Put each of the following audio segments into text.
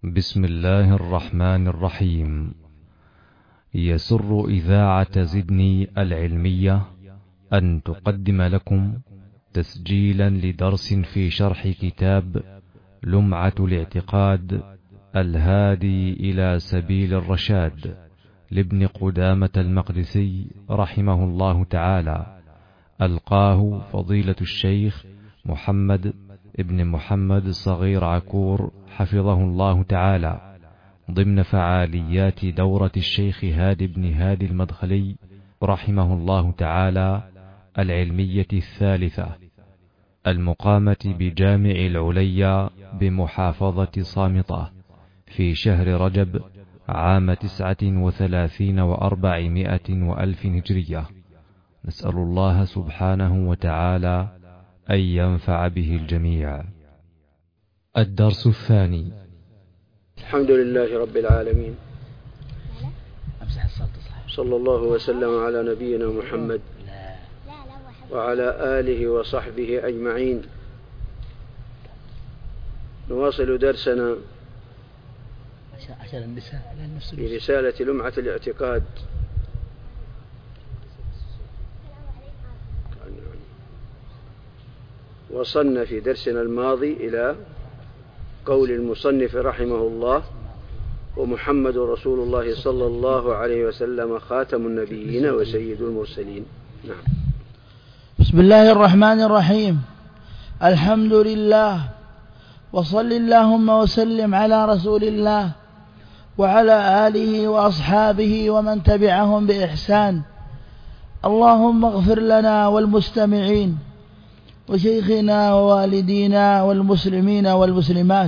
بسم الله الرحمن الرحيم. يسر إذاعة زدني العلمية أن تقدم لكم تسجيلا لدرس في شرح كتاب لمعة الاعتقاد الهادي إلى سبيل الرشاد لابن قدامة المقدسي رحمه الله تعالى، ألقاه فضيلة الشيخ محمد ابن محمد الصغير عكور حفظه الله تعالى، ضمن فعاليات دورة الشيخ هادي بن هادي المدخلي رحمه الله تعالى العلمية الثالثة، المقامة بجامع العليا بمحافظة صامطة في شهر رجب عام 39 و400 وألف هجرية. نسأل الله سبحانه وتعالى أن ينفع به الجميع. الدرس الثاني. الحمد لله رب العالمين، صلى الله وسلم على نبينا محمد وعلى آله وصحبه أجمعين. نواصل درسنا في رسالة لمعة الاعتقاد. وصلنا في درسنا الماضي إلى قول المصنف رحمه الله: ومحمد رسول الله صلى الله عليه وسلم خاتم النبيين وسيد المرسلين. نعم. بسم الله الرحمن الرحيم. الحمد لله، وصل اللهم وسلم على رسول الله وعلى آله وأصحابه ومن تبعهم بإحسان. اللهم اغفر لنا والمستمعين وشيخنا ووالدينا والمسلمين والمسلمات.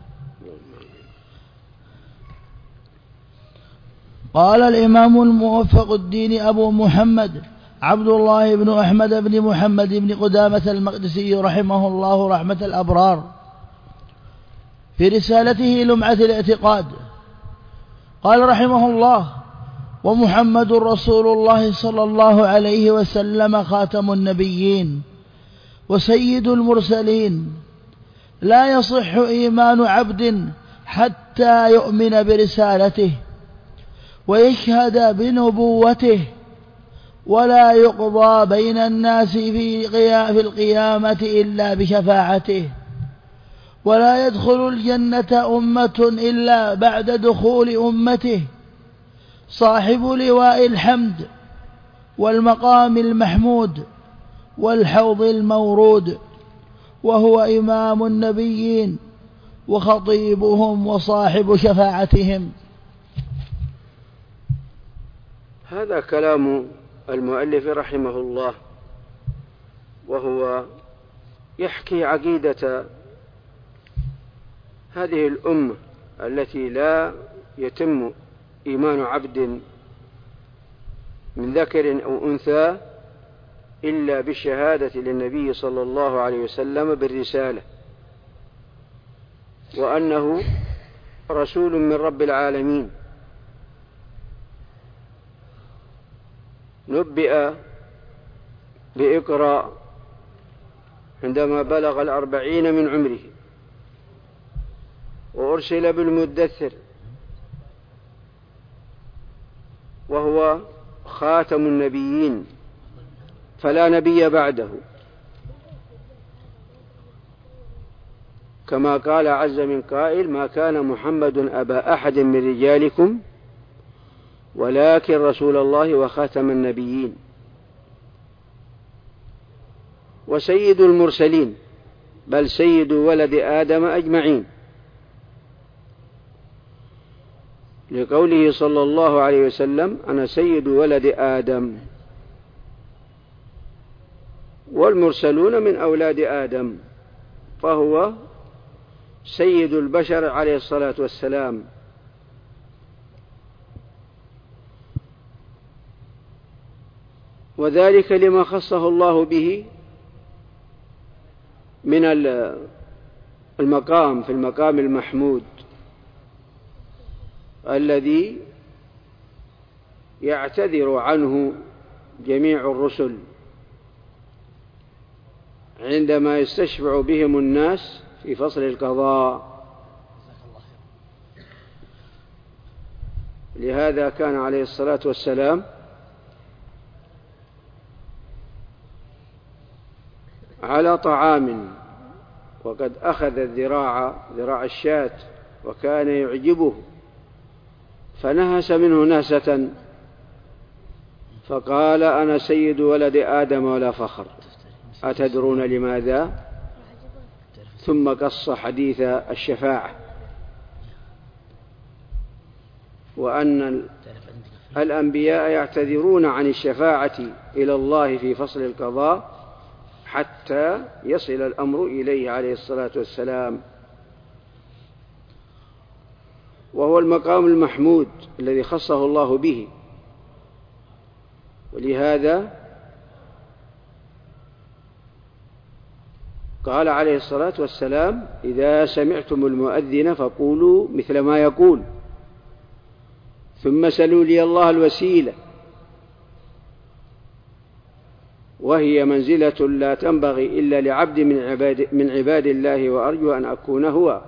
قال الإمام الموفق الدين أبو محمد عبد الله بن أحمد بن محمد بن قدامة المقدسي رحمه الله رحمة الأبرار في رسالته لمعة الاعتقاد، قال رحمه الله: ومحمد رسول الله صلى الله عليه وسلم خاتم النبيين وسيد المرسلين. لا يصح إيمان عبد حتى يؤمن برسالته ويشهد بنبوته، ولا يقضى بين الناس في القيامة إلا بشفاعته، ولا يدخل الجنة أمة إلا بعد دخول أمته. صاحب لواء الحمد والمقام المحمود والحوض المورود، وهو إمام النبيين وخطيبهم وصاحب شفاعتهم. هذا كلام المؤلف رحمه الله، وهو يحكي عقيدة هذه الأمة التي لا يتم إيمان عبد من ذكر أو أنثى إلا بالشهادة للنبي صلى الله عليه وسلم بالرسالة، وأنه رسول من رب العالمين. نبئ بإقرأ عندما بلغ 40 من عمره، وأرسل بالمدثر وهو خاتم النبيين فلا نبي بعده، كما قال عز من قائل: ما كان محمد أبا أحد من رجالكم ولكن رسول الله وخاتم النبيين وسيد المرسلين، بل سيد ولد آدم أجمعين، لقوله صلى الله عليه وسلم: أنا سيد ولد آدم، والمرسلون من أولاد آدم، فهو سيد البشر عليه الصلاة والسلام. وذلك لما خصه الله به من المقام في المقام المحمود الذي يعتذر عنه جميع الرسل عندما يستشفع بهم الناس في فصل القضاء. لهذا كان عليه الصلاة والسلام على طعام وقد أخذ ذراع الشاة وكان يعجبه، فنهس منه نهسة فقال: أنا سيد ولد آدم ولا فخر، أتدرون لماذا؟ ثم قص حديث الشفاعة، وأن الأنبياء يعتذرون عن الشفاعة إلى الله في فصل القضاء حتى يصل الأمر إليه عليه الصلاة والسلام، وهو المقام المحمود الذي خصه الله به. ولهذا قال عليه الصلاة والسلام: إذا سمعتم المؤذن فقولوا مثل ما يقول، ثم سلوا لي الله الوسيلة، وهي منزلة لا تنبغي إلا لعبد من عباد الله، وأرجو أن أكون هو.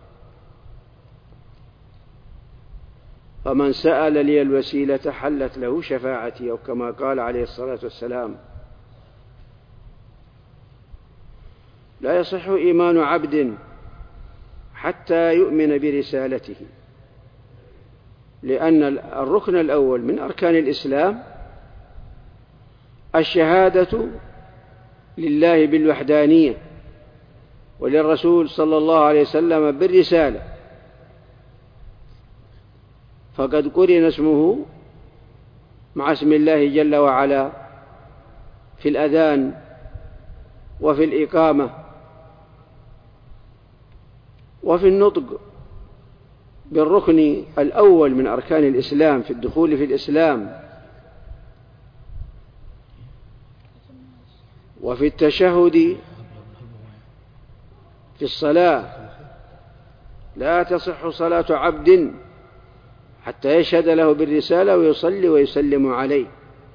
فمن سأل لي الوسيلة حلت له شفاعتي، أو كما قال عليه الصلاة والسلام. لا يصح إيمان عبد حتى يؤمن برسالته، لأن الركن الأول من أركان الإسلام الشهادة لله بالوحدانية، وللرسول صلى الله عليه وسلم بالرسالة، فقد قرن اسمه مع اسم الله جل وعلا في الأذان وفي الإقامة وفي النطق بالركن الأول من أركان الإسلام في الدخول في الإسلام، وفي التشهد في الصلاة. لا تصح صلاة عبد حتى يشهد له بالرسالة ويصلي ويسلم عليه.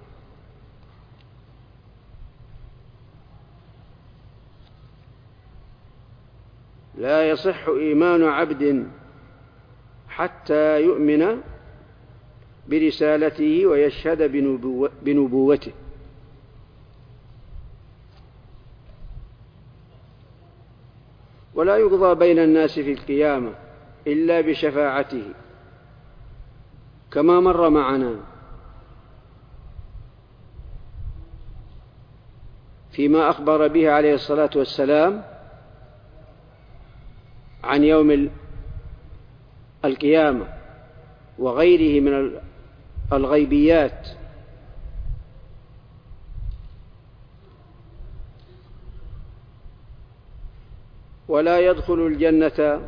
لا يصح إيمان عبد حتى يؤمن برسالته ويشهد بنبوته. ولا يقضى بين الناس في القيامة إلا بشفاعته، كما مر معنا فيما أخبر به عليه الصلاة والسلام عن يوم القيامة وغيره من الغيبيات. ولا يدخل الجنة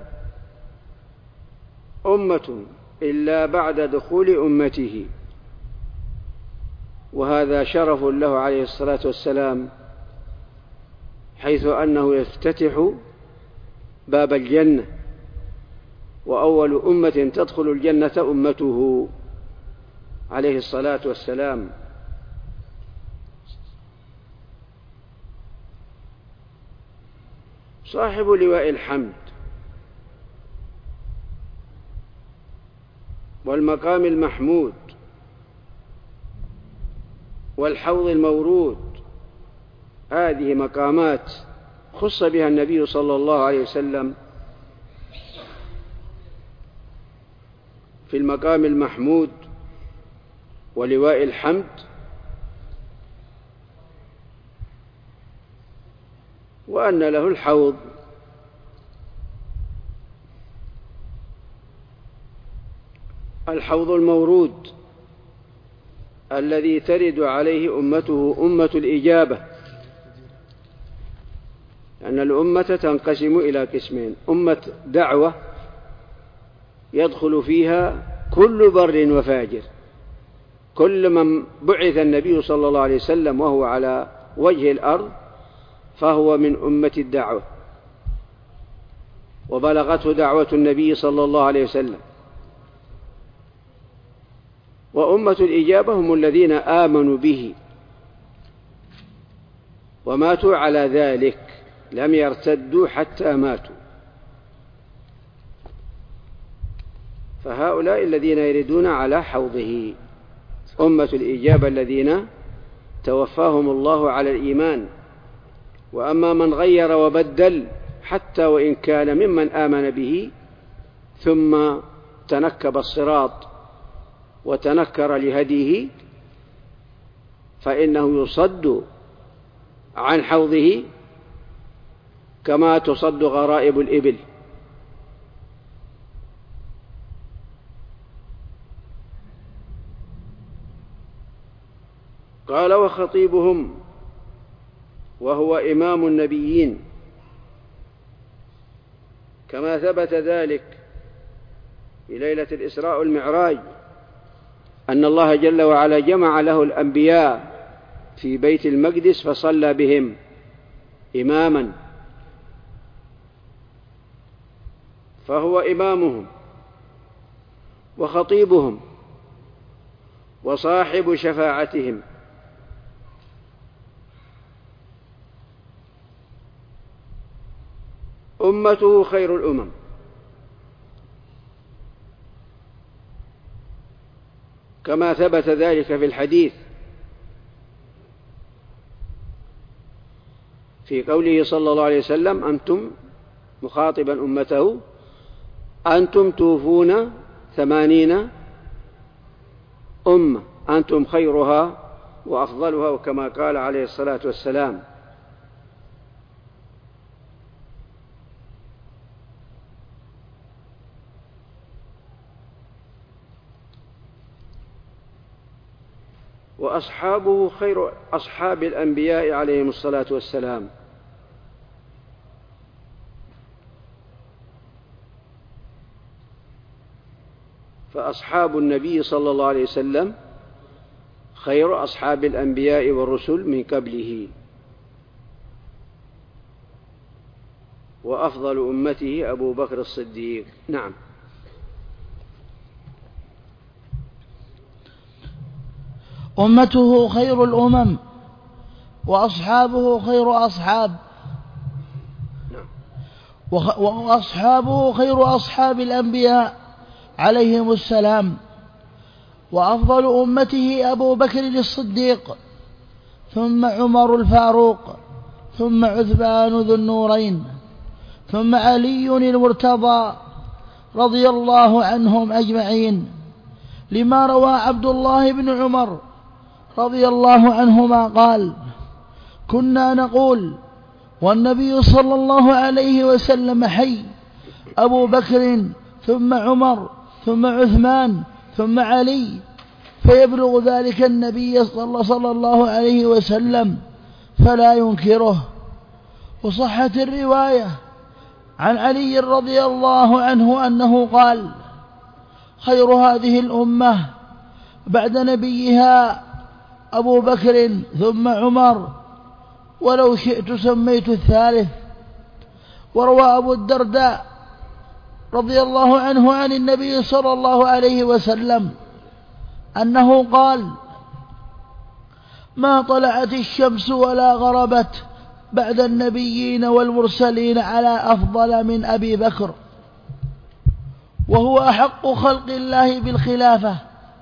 أمة إلا بعد دخول أمته، وهذا شرف له عليه الصلاة والسلام، حيث أنه يفتتح باب الجنة، وأول أمة تدخل الجنة أمته عليه الصلاة والسلام. صاحب لواء الحمد والمقام المحمود والحوض المورود، هذه مقامات خص بها النبي صلى الله عليه وسلم. في المقام المحمود ولواء الحمد وأن له الحوض، الحوض المورود الذي ترد عليه أمته أمة الإجابة، لأن الأمة تنقسم إلى قسمين: أمة دعوة يدخل فيها كل بر وفاجر، كل من بعث النبي صلى الله عليه وسلم وهو على وجه الأرض فهو من أمة الدعوة وبلغته دعوة النبي صلى الله عليه وسلم. وأمة الإجابة هم الذين آمنوا به وماتوا على ذلك، لم يرتدوا حتى ماتوا. فهؤلاء الذين يردون على حوضه أمة الإجابة الذين توفاهم الله على الإيمان. وأما من غير وبدل حتى وإن كان ممن آمن به ثم تنكب الصراط وتنكر لهديه فإنه يصد عن حوضه كما تصد غرائب الإبل. قال وخطيبهم وهو إمام النبيين، كما ثبت ذلك في ليلة الإسراء والمعراج أن الله جل وعلا جمع له الأنبياء في بيت المقدس فصلى بهم إماما، فهو إمامهم وخطيبهم وصاحب شفاعتهم. أمته خير الأمم، كما ثبت ذلك في الحديث في قوله صلى الله عليه وسلم أنتم مخاطبا أمته أنتم توفون 80 أمة أنتم خيرها وأفضلها، وكما قال عليه الصلاة والسلام. وأصحابه خير أصحاب الأنبياء عليهم الصلاة والسلام، فأصحاب النبي صلى الله عليه وسلم خير أصحاب الأنبياء والرسل من قبله، وأفضل أمته أبو بكر الصديق. نعم. أمته خير الأمم وأصحابه خير أصحاب وأصحابه خير أصحاب الأنبياء عليهم السلام، وأفضل أمته أبو بكر الصديق، ثم عمر الفاروق، ثم عثمان ذو النورين، ثم علي المرتضى رضي الله عنهم أجمعين، لما روى عبد الله بن عمر رضي الله عنهما قال: كنا نقول والنبي صلى الله عليه وسلم حي، أبو بكر ثم عمر ثم عثمان ثم علي، فيبلغ ذلك النبي صلى الله عليه وسلم فلا ينكره. وصحت الرواية عن علي رضي الله عنه أنه قال: خير هذه الأمة بعد نبيها أبو بكر ثم عمر، ولو شئت سميت الثالث. وروى أبو الدرداء رضي الله عنه عن النبي صلى الله عليه وسلم أنه قال: ما طلعت الشمس ولا غربت بعد النبيين والمرسلين على أفضل من أبي بكر، وهو أحق خلق الله بالخلافة.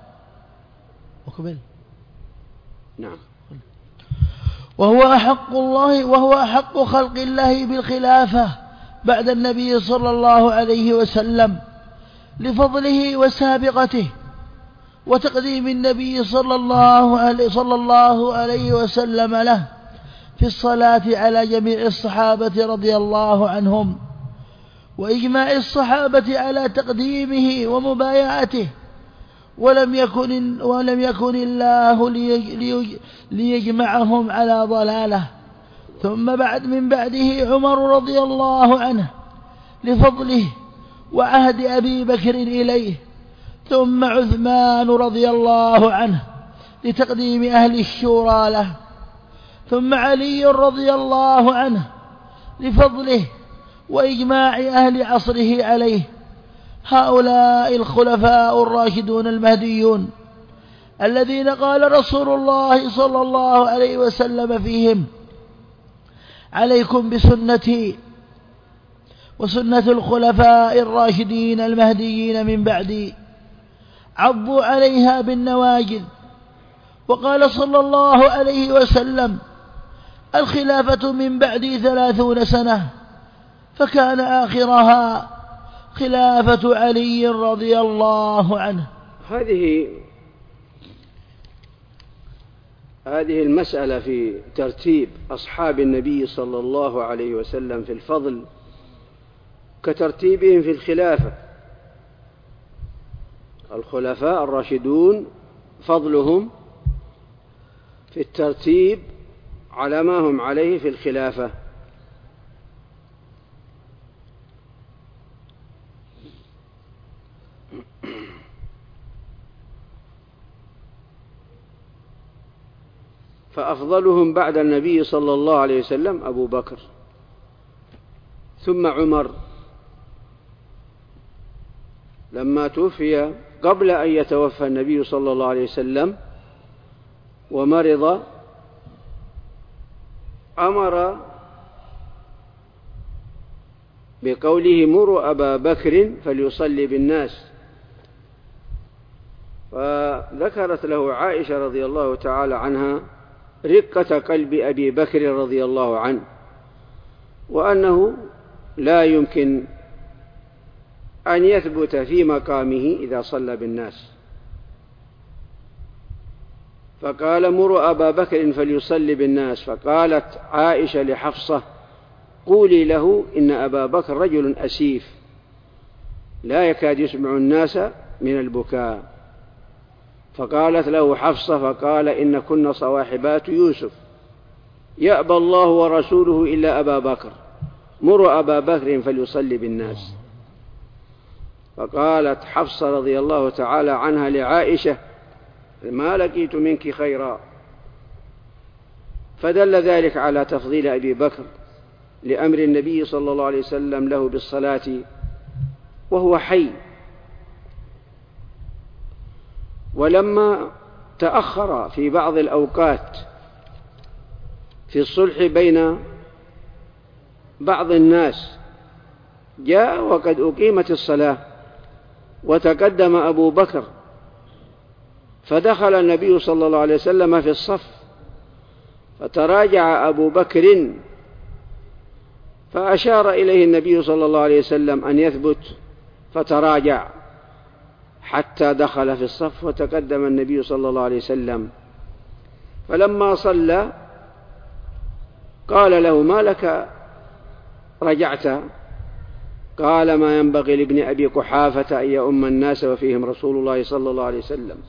نعم. وهو أحق خلق الله بالخلافة بعد النبي صلى الله عليه وسلم، لفضله وسابقته وتقديم النبي صلى الله عليه وسلم له في الصلاة على جميع الصحابة رضي الله عنهم، وإجماع الصحابة على تقديمه ومبايعته، ولم يكن الله ليجمعهم على ضلاله. ثم من بعده عمر رضي الله عنه لفضله وعهد أبي بكر إليه، ثم عثمان رضي الله عنه لتقديم أهل الشورى له، ثم علي رضي الله عنه لفضله وإجماع أهل عصره عليه. هؤلاء الخلفاء الراشدون المهديون الذين قال رسول الله صلى الله عليه وسلم فيهم: عليكم بسنتي وسنة الخلفاء الراشدين المهديين من بعدي عضوا عليها بالنواجذ. وقال صلى الله عليه وسلم: الخلافة من بعدي 30 سنة، فكان آخرها خلافة علي رضي الله عنه. هذه المسألة في ترتيب أصحاب النبي صلى الله عليه وسلم في الفضل كترتيبهم في الخلافة. الخلفاء الراشدون فضلهم في الترتيب على ما هم عليه في الخلافة. فأفضلهم بعد النبي صلى الله عليه وسلم أبو بكر، ثم عمر لما توفي قبل أن يتوفى النبي صلى الله عليه وسلم ومرض، أمر بقوله: مروا أبا بكر فليصلي بالناس. فذكرت له عائشة رضي الله تعالى عنها رقة قلب أبي بكر رضي الله عنه، وأنه لا يمكن أن يثبت في مقامه إذا صلى بالناس، فقال: مروا أبا بكر فليصلي بالناس. فقالت عائشة لحفصة: قولي له إن أبا بكر رجل أسيف لا يكاد يسمع الناس من البكاء. فقالت له حفصة: فقال: إن كن صواحبات يوسف يأبى الله ورسوله إلا أبا بكر، مروا أبا بكر فليصلي بالناس. فقالت حفصة رضي الله تعالى عنها لعائشة: ما لقيت منك خيرا. فدل ذلك على تفضيل أبي بكر لأمر النبي صلى الله عليه وسلم له بالصلاة وهو حي. ولما تأخر في بعض الأوقات في الصلح بين بعض الناس، جاء وقد أقيمت الصلاة وتقدم أبو بكر، فدخل النبي صلى الله عليه وسلم في الصف، فتراجع أبو بكر فأشار إليه النبي صلى الله عليه وسلم أن يثبت، فتراجع حتى دخل في الصف وتقدم النبي صلى الله عليه وسلم. فلما صلى قال له: ما لك رجعت؟ قال: ما ينبغي لابن أبي قحافة أن يؤم الناس وفيهم رسول الله صلى الله عليه وسلم.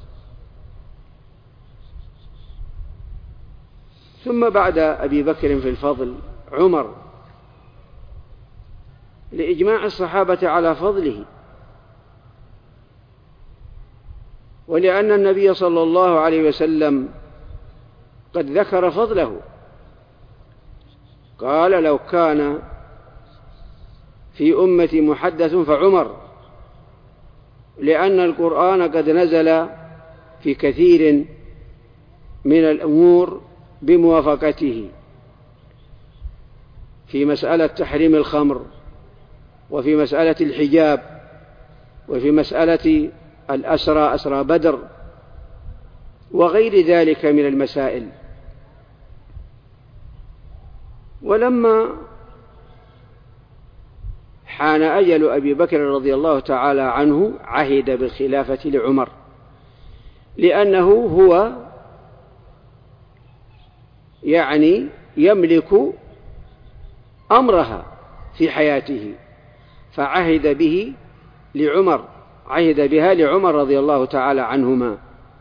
ثم بعد أبي بكر في الفضل عمر، لإجماع الصحابة على فضله، ولأن النبي صلى الله عليه وسلم قد ذكر فضله، قال: لو كان في أمتي محدث فعمر، لأن القرآن قد نزل في كثير من الأمور بموافقته، في مسألة تحريم الخمر، وفي مسألة الحجاب، وفي مسألة الأسرى، أسرى بدر، وغير ذلك من المسائل. ولما حان أجل أبي بكر رضي الله تعالى عنه عهد بالخلافة لعمر، لأنه هو يملك أمرها في حياته، فعهد به لعمر، عهد بها لعمر رضي الله تعالى عنهما،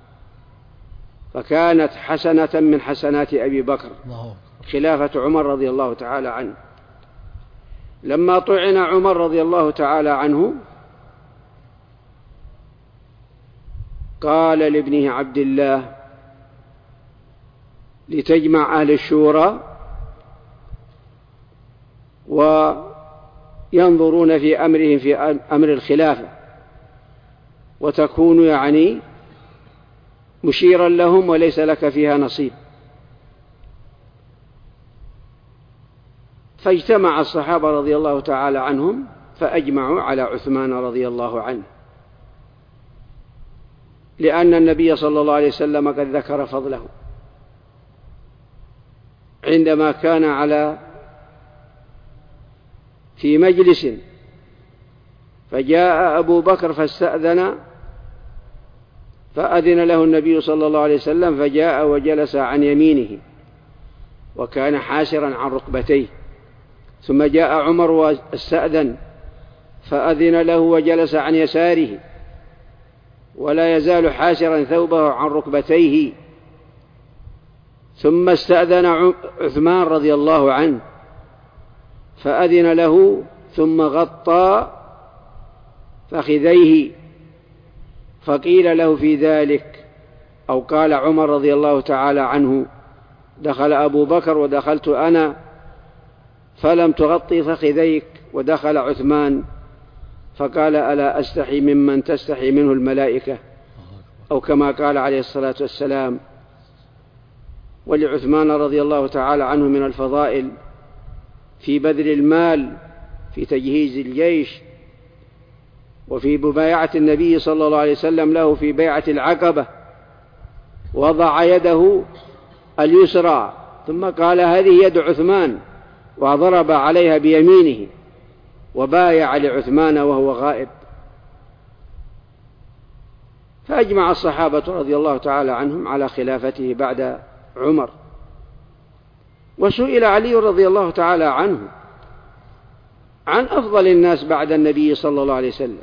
فكانت حسنة من حسنات أبي بكر خلافة عمر رضي الله تعالى عنه. لما طعن عمر رضي الله تعالى عنه قال لابنه عبد الله: لتجمع أهل الشورى وينظرون في أمرهم في أمر الخلافة، وتكون مشيرا لهم وليس لك فيها نصيب. فاجتمع الصحابة رضي الله تعالى عنهم فأجمعوا على عثمان رضي الله عنه، لأن النبي صلى الله عليه وسلم قد ذكر فضله عندما كان في مجلس فجاء أبو بكر فاستأذن فأذن له النبي صلى الله عليه وسلم، فجاء وجلس عن يمينه وكان حاسرا عن ركبتيه، ثم جاء عمر واستأذن فأذن له وجلس عن يساره ولا يزال حاسرا ثوبه عن ركبتيه، ثم استأذن عثمان رضي الله عنه فأذن له ثم غطى فخذيه، فقيل له في ذلك أو قال عمر رضي الله تعالى عنه: دخل أبو بكر ودخلت أنا فلم تغطي فخذيك، ودخل عثمان فقال: ألا أستحي ممن تستحي منه الملائكة، أو كما قال عليه الصلاة والسلام. ولعثمان رضي الله تعالى عنه من الفضائل في بذل المال في تجهيز الجيش، وفي مبايعة النبي صلى الله عليه وسلم له في بيعة العقبة، وضع يده اليسرى ثم قال: هذه يد عثمان، وضرب عليها بيمينه وبايع لعثمان وهو غائب. فأجمع الصحابة رضي الله تعالى عنهم على خلافته بعد عمر. وسئل علي رضي الله تعالى عنه عن أفضل الناس بعد النبي صلى الله عليه وسلم،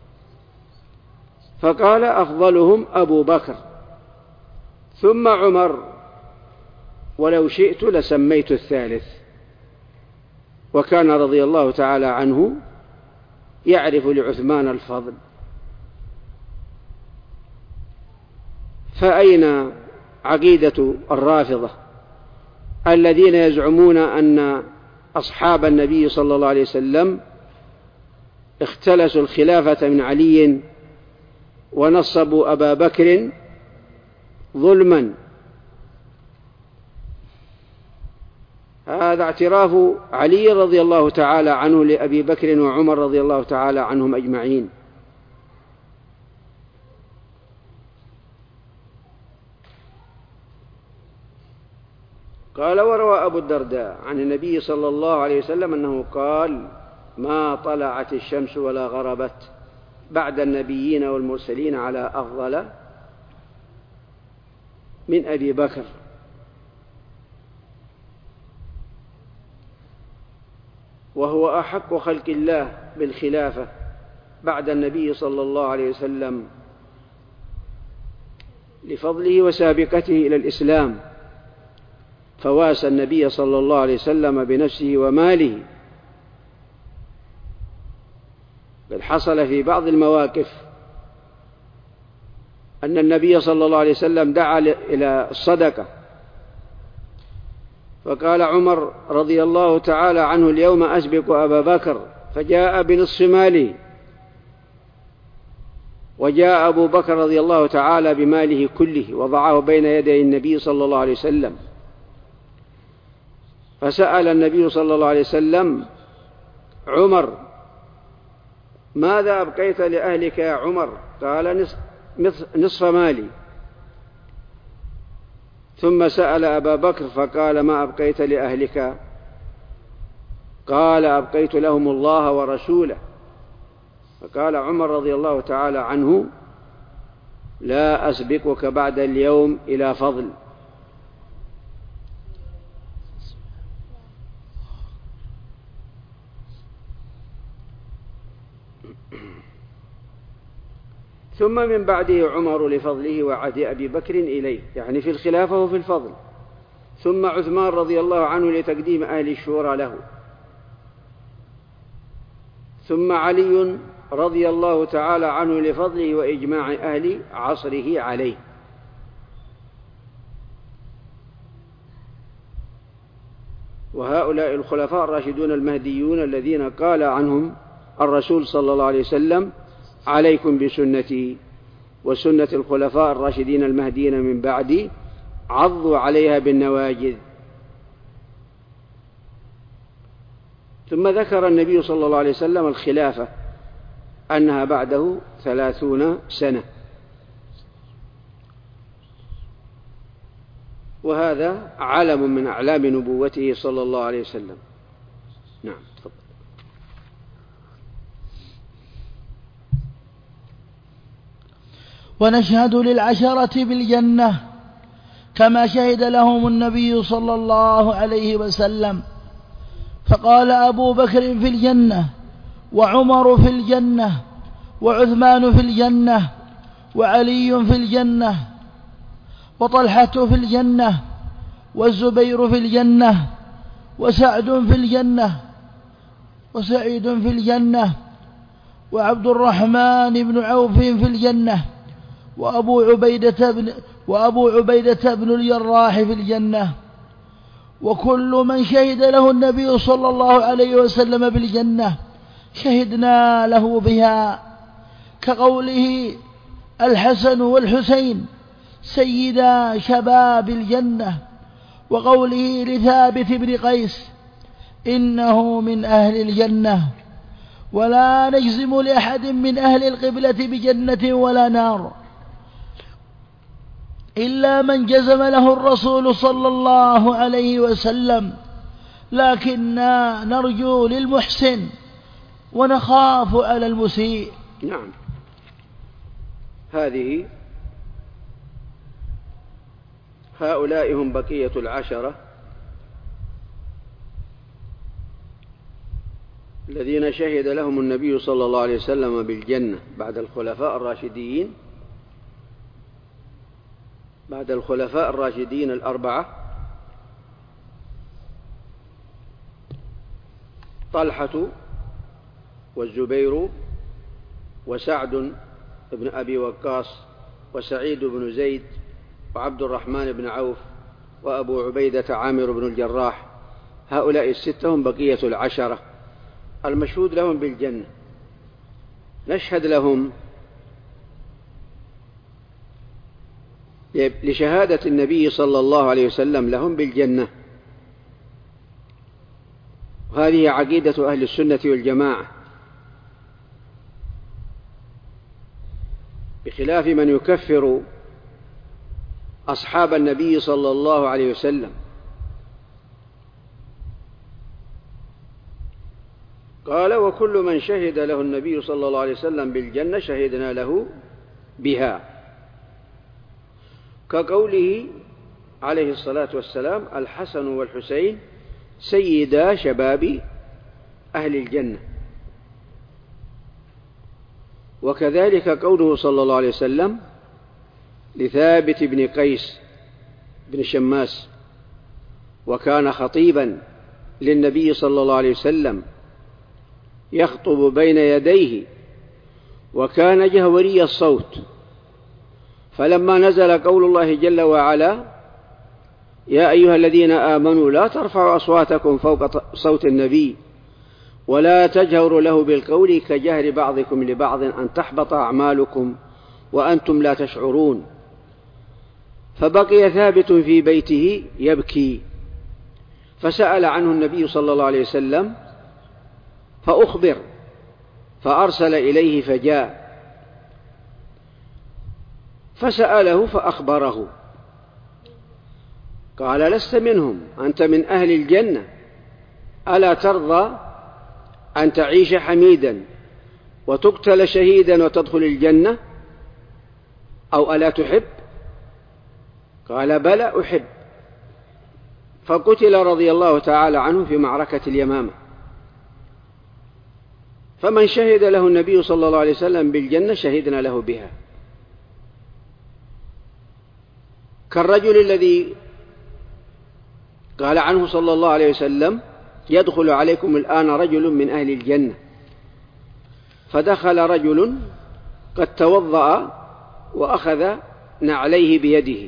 فقال: أفضلهم أبو بكر ثم عمر، ولو شئت لسميت الثالث. وكان رضي الله تعالى عنه يعرف لعثمان الفضل. فأين عقيدة الرافضة الذين يزعمون أن أصحاب النبي صلى الله عليه وسلم اختلسوا الخلافة من علي ونصبوا أبا بكر ظلما؟ هذا اعتراف علي رضي الله تعالى عنه لأبي بكر وعمر رضي الله تعالى عنهم أجمعين. قال: وروى أبو الدرداء عن النبي صلى الله عليه وسلم أنه قال: ما طلعت الشمس ولا غربت بعد النبيين والمرسلين على أفضل من أبي بكر. وهو أحق خلق الله بالخلافة بعد النبي صلى الله عليه وسلم لفضله وسابقته إلى الإسلام، فواسى النبي صلى الله عليه وسلم بنفسه وماله. بل حصل في بعض المواقف أن النبي صلى الله عليه وسلم دعا إلى الصدقة، فقال عمر رضي الله تعالى عنه: اليوم أسبق أبا بكر، فجاء بنصف ماله، وجاء أبو بكر رضي الله تعالى بماله كله وضعه بين يدي النبي صلى الله عليه وسلم، فسأل النبي صلى الله عليه وسلم عمر: ماذا أبقيت لأهلك يا عمر؟ قال: نصف مالي. ثم سأل أبا بكر فقال: ما أبقيت لأهلك؟ قال: أبقيت لهم الله ورسوله. فقال عمر رضي الله تعالى عنه: لا أسبقك بعد اليوم إلى فضل. ثم من بعده عمر لفضله وعهد أبي بكر إليه، يعني في الخلافة وفي الفضل. ثم عثمان رضي الله عنه لتقديم أهل الشورى له. ثم علي رضي الله تعالى عنه لفضله وإجماع أهل عصره عليه. وهؤلاء الخلفاء الراشدون المهديون الذين قال عنهم الرسول صلى الله عليه وسلم: عليكم بسنتي وسنة الخلفاء الراشدين المهديين من بعدي، عضوا عليها بالنواجذ. ثم ذكر النبي صلى الله عليه وسلم الخلافة أنها بعده 30 سنة، وهذا علم من أعلام نبوته صلى الله عليه وسلم. نعم تفضل. ونشهد للعشرة بالجنة كما شهد لهم النبي صلى الله عليه وسلم، فقال أبو بكر في الجنة، وعمر في الجنة، وعثمان في الجنة، وعلي في الجنة، وطلحة في الجنة، والزبير في الجنة، وسعد في الجنة، وسعيد في الجنة، وعبد الرحمن بن عوف في الجنة، وأبو عبيدة بن الجراح في الجنة. وكل من شهد له النبي صلى الله عليه وسلم بالجنة شهدنا له بها، كقوله الحسن والحسين سيدا شباب الجنة، وقوله لثابت بن قيس إنه من أهل الجنة. ولا نجزم لأحد من أهل القبلة بجنة ولا نار إلا من جزم له الرسول صلى الله عليه وسلم، لكننا نرجو للمحسن ونخاف على المسيء. نعم، هؤلاء هم بقية العشرة الذين شهد لهم النبي صلى الله عليه وسلم بالجنة بعد الخلفاء الراشدين الأربعة: طلحة، والزبير، وسعد بن أبي وقاص، وسعيد بن زيد، وعبد الرحمن بن عوف، وأبو عبيدة عامر بن الجراح. هؤلاء الستة هم بقية العشرة المشهود لهم بالجنة. نشهد لهم لشهادة النبي صلى الله عليه وسلم لهم بالجنة، وهذه عقيدة أهل السنة والجماعة، بخلاف من يكفر أصحاب النبي صلى الله عليه وسلم. قال: وكل من شهد له النبي صلى الله عليه وسلم بالجنة شهدنا له بها، كقوله عليه الصلاة والسلام: الحسن والحسين سيدا شباب أهل الجنة. وكذلك قوله صلى الله عليه وسلم لثابت بن قيس بن شماس، وكان خطيبا للنبي صلى الله عليه وسلم يخطب بين يديه، وكان جهوري الصوت، فلما نزل قول الله جل وعلا: يا أيها الذين آمنوا لا ترفعوا أصواتكم فوق صوت النبي ولا تجهروا له بالقول كجهر بعضكم لبعض أن تحبط أعمالكم وأنتم لا تشعرون، فبقي ثابت في بيته يبكي، فسأل عنه النبي صلى الله عليه وسلم فأخبر، فأرسل إليه فجاء فسأله فأخبره، قال: لست منهم، أنت من أهل الجنة، ألا ترضى أن تعيش حميدا وتقتل شهيدا وتدخل الجنة؟ أو ألا تحب؟ قال: بلى أحب. فقتل رضي الله تعالى عنه في معركة اليمامة. فمن شهد له النبي صلى الله عليه وسلم بالجنة شهدنا له بها، كالرجل الذي قال عنه صلى الله عليه وسلم: يدخل عليكم الآن رجل من أهل الجنة. فدخل رجل قد توضأ وأخذ نعليه بيده.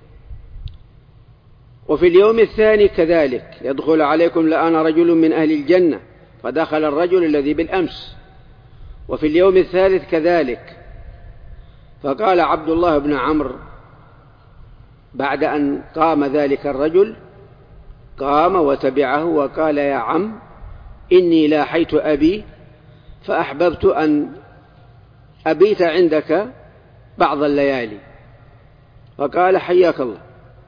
وفي اليوم الثاني كذلك: يدخل عليكم الآن رجل من أهل الجنة. فدخل الرجل الذي بالأمس. وفي اليوم الثالث كذلك. فقال عبد الله بن عمرو بعد أن قام ذلك الرجل، قام وتبعه وقال: يا عم، إني لاحيت أبي فأحببت أن أبيت عندك بعض الليالي، فقال حياك الله،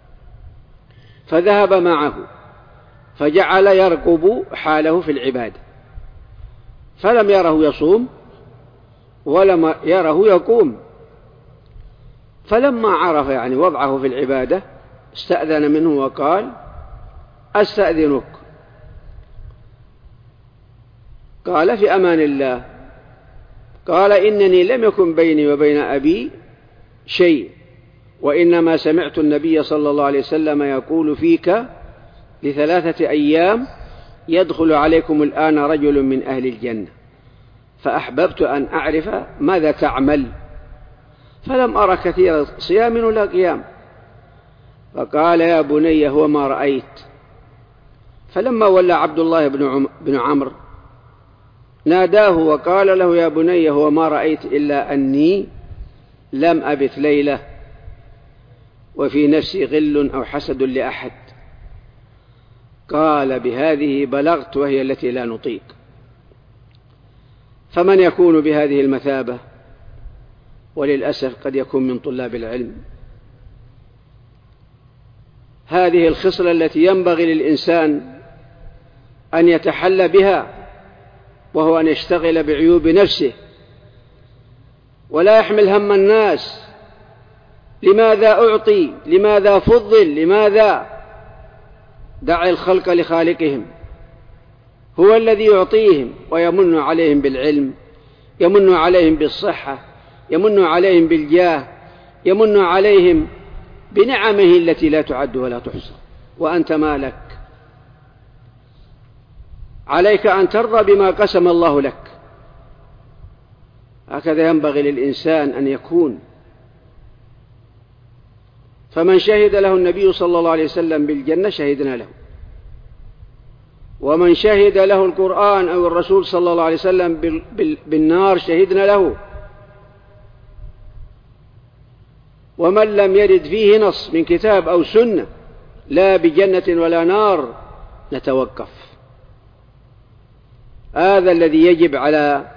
فذهب معه فجعل يرقب حاله في العبادة، فلم يره يصوم ولم يره يقوم، فلما عرف يعني وضعه في العبادة استأذن منه وقال أستأذنك، قال في أمان الله، قال إنني لم يكن بيني وبين أبي شيء، وإنما سمعت النبي صلى الله عليه وسلم يقول فيك ل3 أيام يدخل عليكم الآن رجل من أهل الجنة، فأحببت أن أعرف ماذا تعمل، فلم أرى كثير صيام ولا قيام. فقال يا بني هو ما رأيت. فلما ولى عبد الله بن عمرو ناداه وقال له يا بني هو ما رأيت إلا أني لم أبت ليلة وفي نفسي غل أو حسد لأحد. قال بهذه بلغت وهي التي لا نطيق. فمن يكون بهذه المثابة، وللأسف قد يكون من طلاب العلم، هذه الخصلة التي ينبغي للإنسان أن يتحلى بها، وهو أن يشتغل بعيوب نفسه ولا يحمل هم الناس، لماذا أعطي، لماذا فضل، لماذا. دع الخلق لخالقهم، هو الذي يعطيهم ويمن عليهم بالعلم، يمن عليهم بالصحة، يمن عليهم بالجاه، يمن عليهم بنعمه التي لا تعد ولا تحصى، وأنت مالك؟ عليك أن ترضى بما قسم الله لك. هكذا ينبغي للإنسان أن يكون. فمن شهد له النبي صلى الله عليه وسلم بالجنة شهدنا له، ومن شهد له القرآن أو الرسول صلى الله عليه وسلم بالنار شهدنا له، ومن لم يرد فيه نص من كتاب أو سنة لا بجنة ولا نار نتوقف. هذا الذي يجب على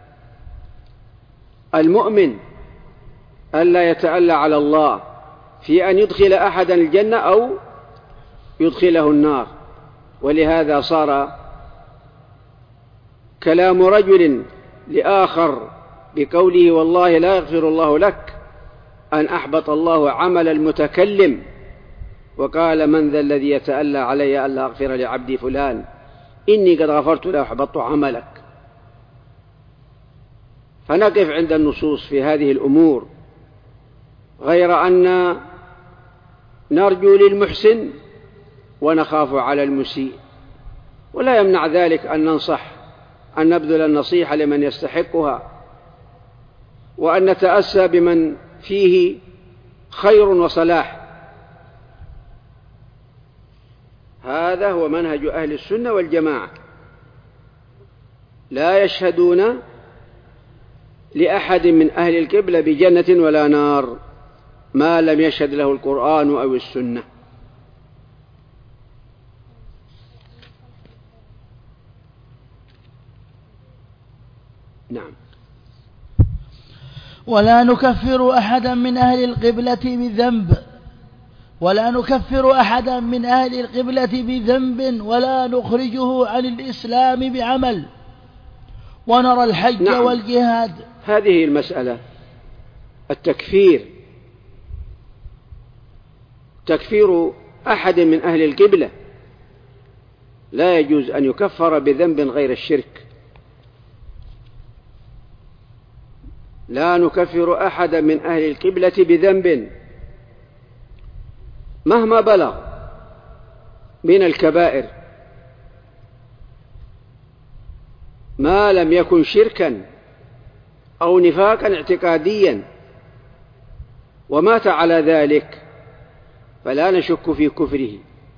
المؤمن ألا يتألى على الله في أن يدخل أحدا الجنة أو يدخله النار. ولهذا صار كلام رجل لآخر بقوله والله لا يغفر الله لك أن أحبط الله عمل المتكلم، وقال من ذا الذي يتألى علي ألا أغفر لعبدي فلان إني قد غفرت له وحبطت عملك. فنقف عند النصوص في هذه الأمور، غير أن نرجو للمحسن ونخاف على المسيء، ولا يمنع ذلك أن ننصح، أن نبذل النصيحة لمن يستحقها، وأن نتأسى بمن فيه خير وصلاح. هذا هو منهج أهل السنة والجماعة، لا يشهدون لأحد من أهل القبلة بجنة ولا نار ما لم يشهد له القرآن أو السنة. نعم. ولا نكفر أحدا من أهل القبلة بذنب، ولا نكفر أحدا من أهل القبلة بذنب ولا نخرجه عن الإسلام بعمل، ونرى الحج نعم. والجهاد. هذه المسألة التكفير، تكفير أحد من أهل القبلة لا يجوز أن يكفر بذنب غير الشرك. لا نكفر أحدا من أهل القبلة بذنب مهما بلغ من الكبائر ما لم يكن شركا أو نفاقا اعتقاديا ومات على ذلك فلا نشك في كفره.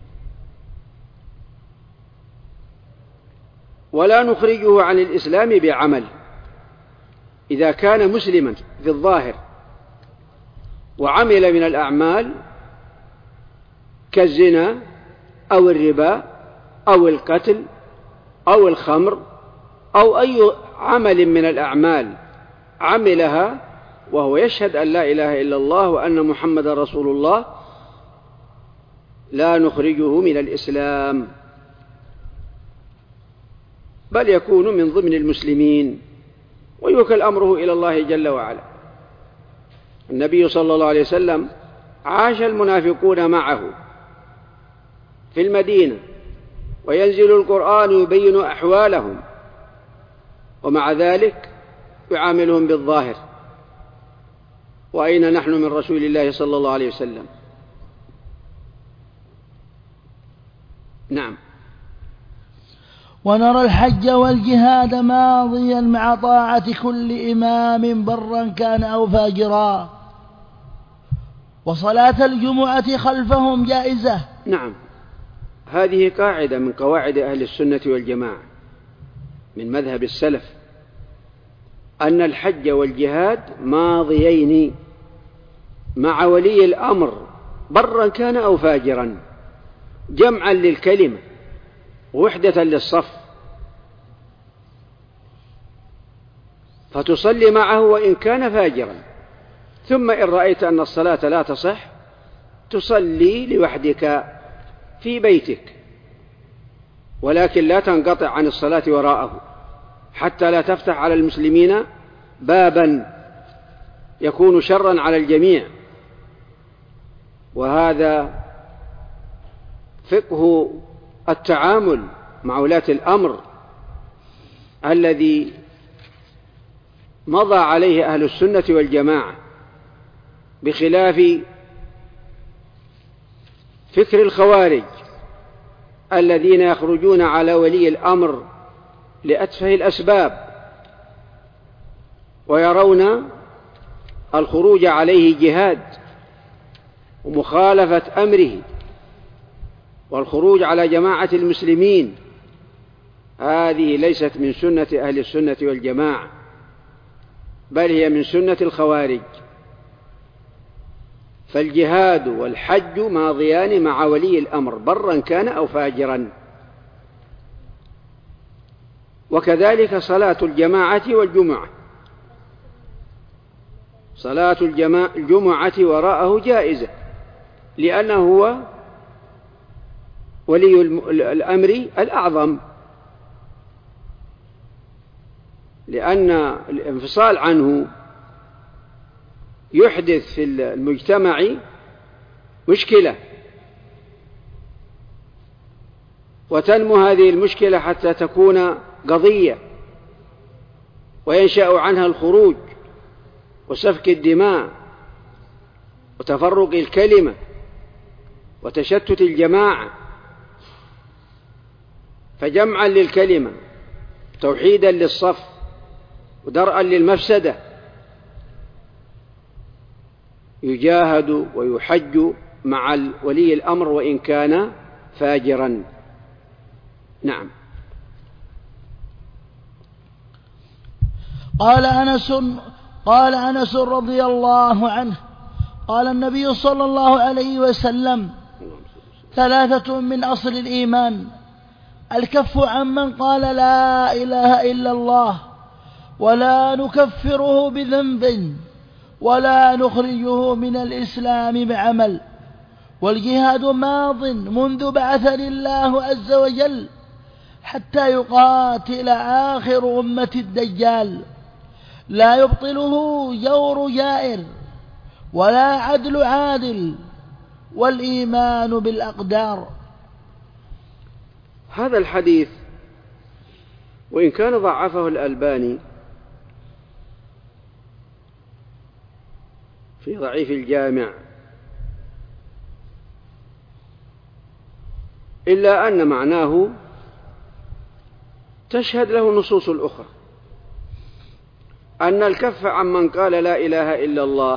ولا نخرجه عن الإسلام بعمل. إذا كان مسلما في الظاهر وعمل من الأعمال كالزنا أو الربا أو القتل أو الخمر أو أي عمل من الأعمال عملها وهو يشهد أن لا إله إلا الله وأن محمد رسول الله لا نخرجه من الإسلام، بل يكون من ضمن المسلمين ويوكل أمره إلى الله جل وعلا. النبي صلى الله عليه وسلم عاش المنافقون معه في المدينة، وينزل القرآن يبين أحوالهم، ومع ذلك يعاملهم بالظاهر. وأين نحن من رسول الله صلى الله عليه وسلم؟ نعم. ونرى الحج والجهاد ماضيا مع طاعة كل إمام برا كان أو فاجرا، وصلاة الجمعة خلفهم جائزة. نعم، هذه قاعدة من قواعد أهل السنة والجماعة من مذهب السلف، أن الحج والجهاد ماضيين مع ولي الأمر برا كان أو فاجرا، جمعا للكلمة ووحدة للصف، فتصلي معه وإن كان فاجرا، ثم إن رأيت أن الصلاة لا تصح تصلي لوحدك في بيتك، ولكن لا تنقطع عن الصلاة وراءه حتى لا تفتح على المسلمين بابا يكون شرا على الجميع. وهذا فقه التعامل مع ولاة الأمر الذي مضى عليه أهل السنة والجماعة، بخلاف فكر الخوارج الذين يخرجون على ولي الأمر لأتفه الأسباب، ويرون الخروج عليه جهاد ومخالفة أمره والخروج على جماعة المسلمين. هذه ليست من سنة أهل السنة والجماعة، بل هي من سنة الخوارج. فالجهاد والحج ماضيان مع ولي الأمر برا كان أو فاجرا، وكذلك صلاة الجماعة والجمعة. صلاة الجمعة وراءه جائزة، لأنه هو ولي الأمر الأعظم، لأن الانفصال عنه يحدث في المجتمع مشكلة، وتنمو هذه المشكلة حتى تكون قضية، وينشأ عنها الخروج وسفك الدماء وتفرق الكلمة وتشتت الجماعة. فجمعا للكلمة، توحيدا للصف، ودرءا للمفسدة، يجاهد ويحج مع ولي الأمر وإن كان فاجرا. نعم. قال أنس رضي الله عنه قال النبي صلى الله عليه وسلم: ثلاثة من أصل الإيمان: الكف عمن قال لا إله إلا الله ولا نكفره بذنب ولا نخرجه من الإسلام بعمل، والجهاد ماض منذ بعثني الله عز وجل حتى يقاتل آخر أمة الدجال، لا يبطله جور جائر ولا عدل عادل، والإيمان بالأقدار. هذا الحديث وإن كان ضعفه الألباني في ضعيف الجامع، إلا أن معناه تشهد له النصوص الأخرى، أن الكف عمن قال لا إله إلا الله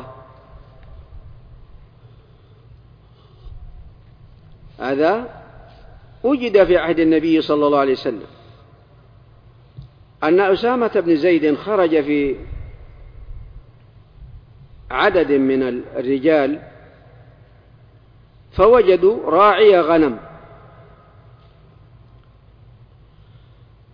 هذا وجد في عهد النبي صلى الله عليه وسلم، أن أسامة بن زيد خرج في عدد من الرجال فوجدوا راعي غنم،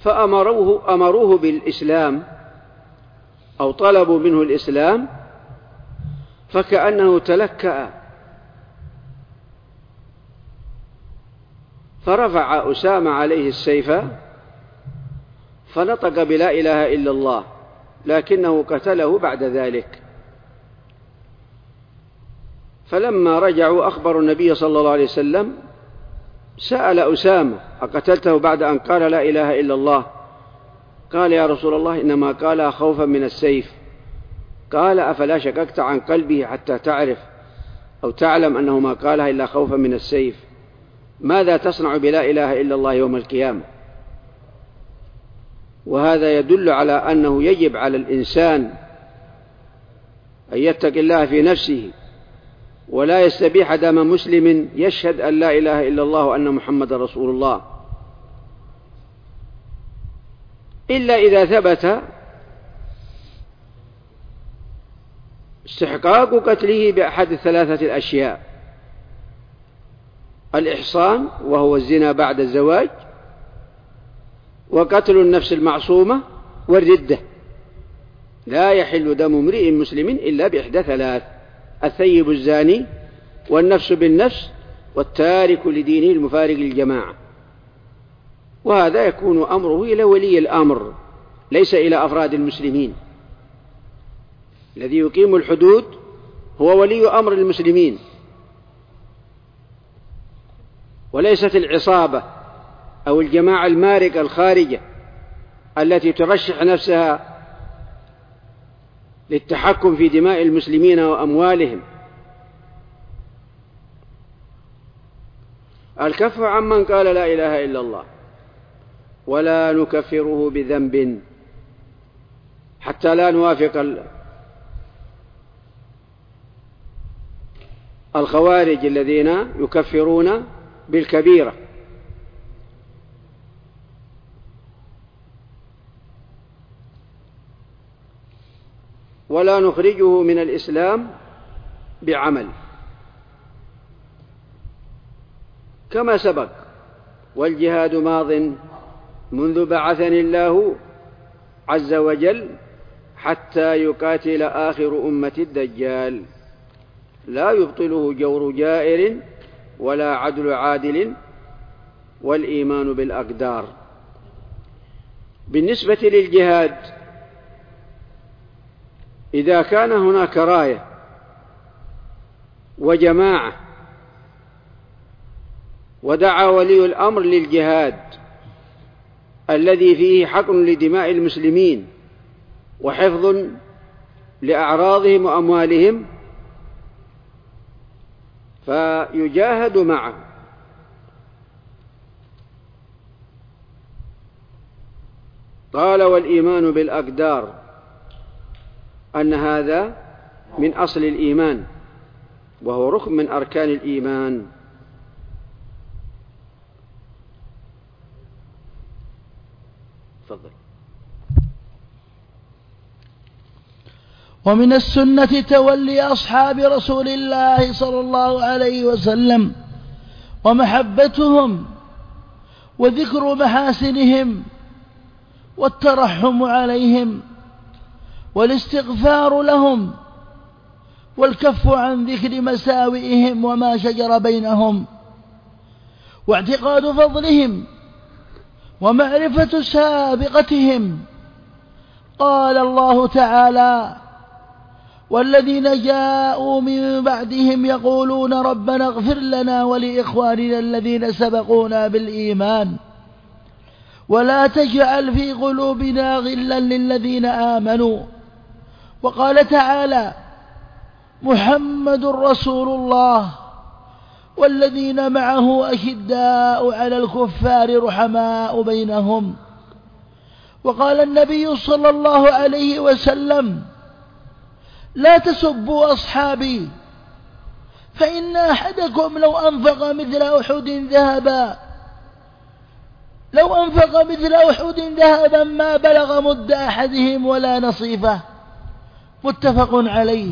فأمروه بالإسلام أو طلبوا منه الإسلام، فكأنه تلكأ، فرفع أسامة عليه السيف فنطق بلا إله إلا الله، لكنه قتله بعد ذلك. فلما رجعوا أخبروا النبي صلى الله عليه وسلم، سأل أسامة: أقتلته بعد أن قال لا إله إلا الله؟ قال: يا رسول الله، إنما قال خوفا من السيف. قال: أفلا شككت عن قلبه حتى تعرف أو تعلم أنه ما قالها إلا خوفا من السيف؟ ماذا تصنع بلا إله إلا الله يوم القيامة؟ وهذا يدل على أنه يجب على الإنسان أن يتقي الله في نفسه، ولا يستبيح دم مسلم يشهد أن لا إله إلا الله وأن محمد رسول الله، إلا إذا ثبت استحقاق قتله بأحد الثلاثة الأشياء: الإحصان وهو الزنا بعد الزواج، وقتل النفس المعصومة، والردة. لا يحل دم امرئ مسلم إلا بإحدى ثلاث: الثيب الزاني، والنفس بالنفس، والتارك لدينه المفارق للجماعة. وهذا يكون أمره إلى ولي الأمر، ليس إلى أفراد المسلمين. الذي يقيم الحدود هو ولي أمر المسلمين، وليست العصابة أو الجماعة المارقة الخارجة التي ترشح نفسها للتحكم في دماء المسلمين وأموالهم. الكف عمن قال لا إله إلا الله، ولا نكفره بذنب، حتى لا نوافق الخوارج الذين يكفرون بالكبيرة. ولا نخرجه من الإسلام بعمل، كما سبق: والجهاد ماض منذ بعثني الله عز وجل حتى يقاتل آخر أمة الدجال، لا يبطله جور جائر ولا عدل عادل، والإيمان بالأقدار. بالنسبة للجهاد، إذا كان هناك راية وجماعة ودعا ولي الأمر للجهاد الذي فيه حقن لدماء المسلمين وحفظ لأعراضهم وأموالهم، فيجاهد معه. قال: والإيمان بالأقدار، أن هذا من أصل الإيمان، وهو ركن من أركان الإيمان. تفضل. ومن السنة تولي أصحاب رسول الله صلى الله عليه وسلم ومحبتهم وذكر محاسنهم والترحم عليهم والاستغفار لهم والكف عن ذكر مساوئهم وما شجر بينهم، واعتقاد فضلهم ومعرفة سابقتهم. قال الله تعالى: والذين جاءوا من بعدهم يقولون ربنا اغفر لنا ولإخواننا الذين سبقونا بالإيمان ولا تجعل في قلوبنا غلا للذين آمنوا. وقال تعالى: محمد رسول الله والذين معه أشداء على الكفار رحماء بينهم. وقال النبي صلى الله عليه وسلم: لا تسبوا أصحابي، فإن أحدكم لو أنفق مثل أحد ذهبا ما بلغ مد أحدهم ولا نصيفه. متفق عليه.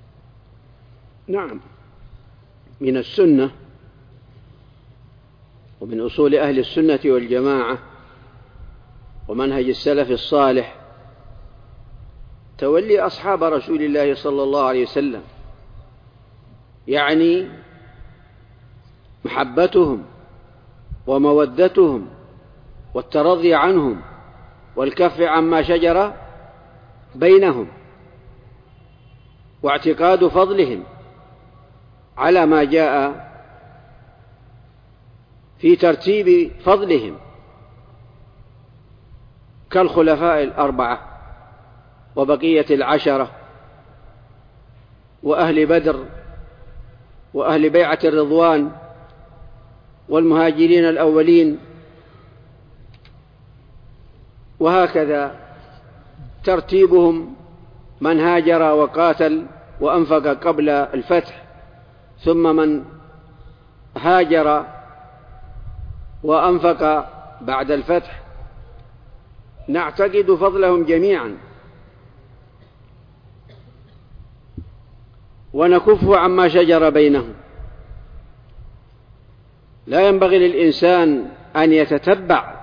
نعم، من السنة ومن أصول أهل السنة والجماعة ومنهج السلف الصالح تولي أصحاب رسول الله صلى الله عليه وسلم، يعني محبتهم ومودتهم والترضي عنهم والكف عما شجر بينهم، واعتقاد فضلهم على ما جاء في ترتيب فضلهم كالخلفاء الأربعة وبقية العشرة وأهل بدر وأهل بيعة الرضوان والمهاجرين الأولين، وهكذا ترتيبهم من هاجر وقاتل وأنفق قبل الفتح، ثم من هاجر وأنفق بعد الفتح. نعتقد فضلهم جميعا ونكف عما شجر بينهم. لا ينبغي للإنسان أن يتتبع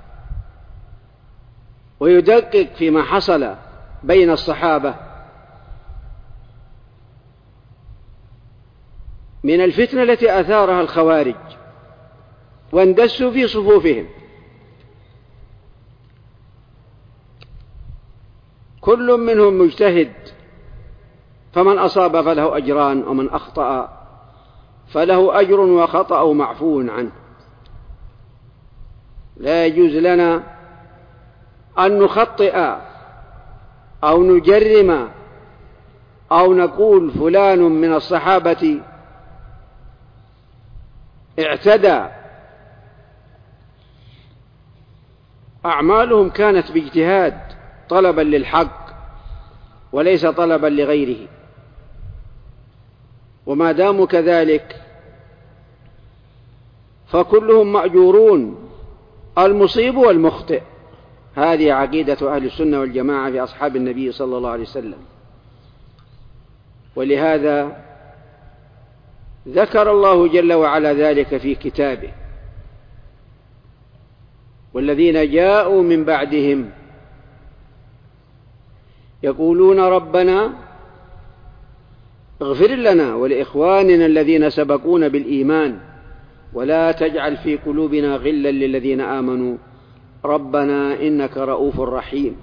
ويدقق فيما حصل بين الصحابة من الفتنة التي أثارها الخوارج واندسوا في صفوفهم. كل منهم مجتهد، فمن أصاب فله أجران، ومن أخطأ فله أجر وخطأ معفو عنه. لا يجوز لنا أن نخطئ أو نجرم أو نقول فلان من الصحابة اعتدى. أعمالهم كانت باجتهاد طلبا للحق وليس طلبا لغيره، وما داموا كذلك فكلهم مأجورون، المصيب والمخطئ. هذه عقيدة أهل السنة والجماعة في أصحاب النبي صلى الله عليه وسلم. ولهذا ذكر الله جل وعلا ذلك في كتابه: والذين جاءوا من بعدهم يقولون ربنا اغفر لنا ولإخواننا الذين سبقونا بالإيمان ولا تجعل في قلوبنا غلا للذين آمنوا ربنا إنك رؤوف رحيم.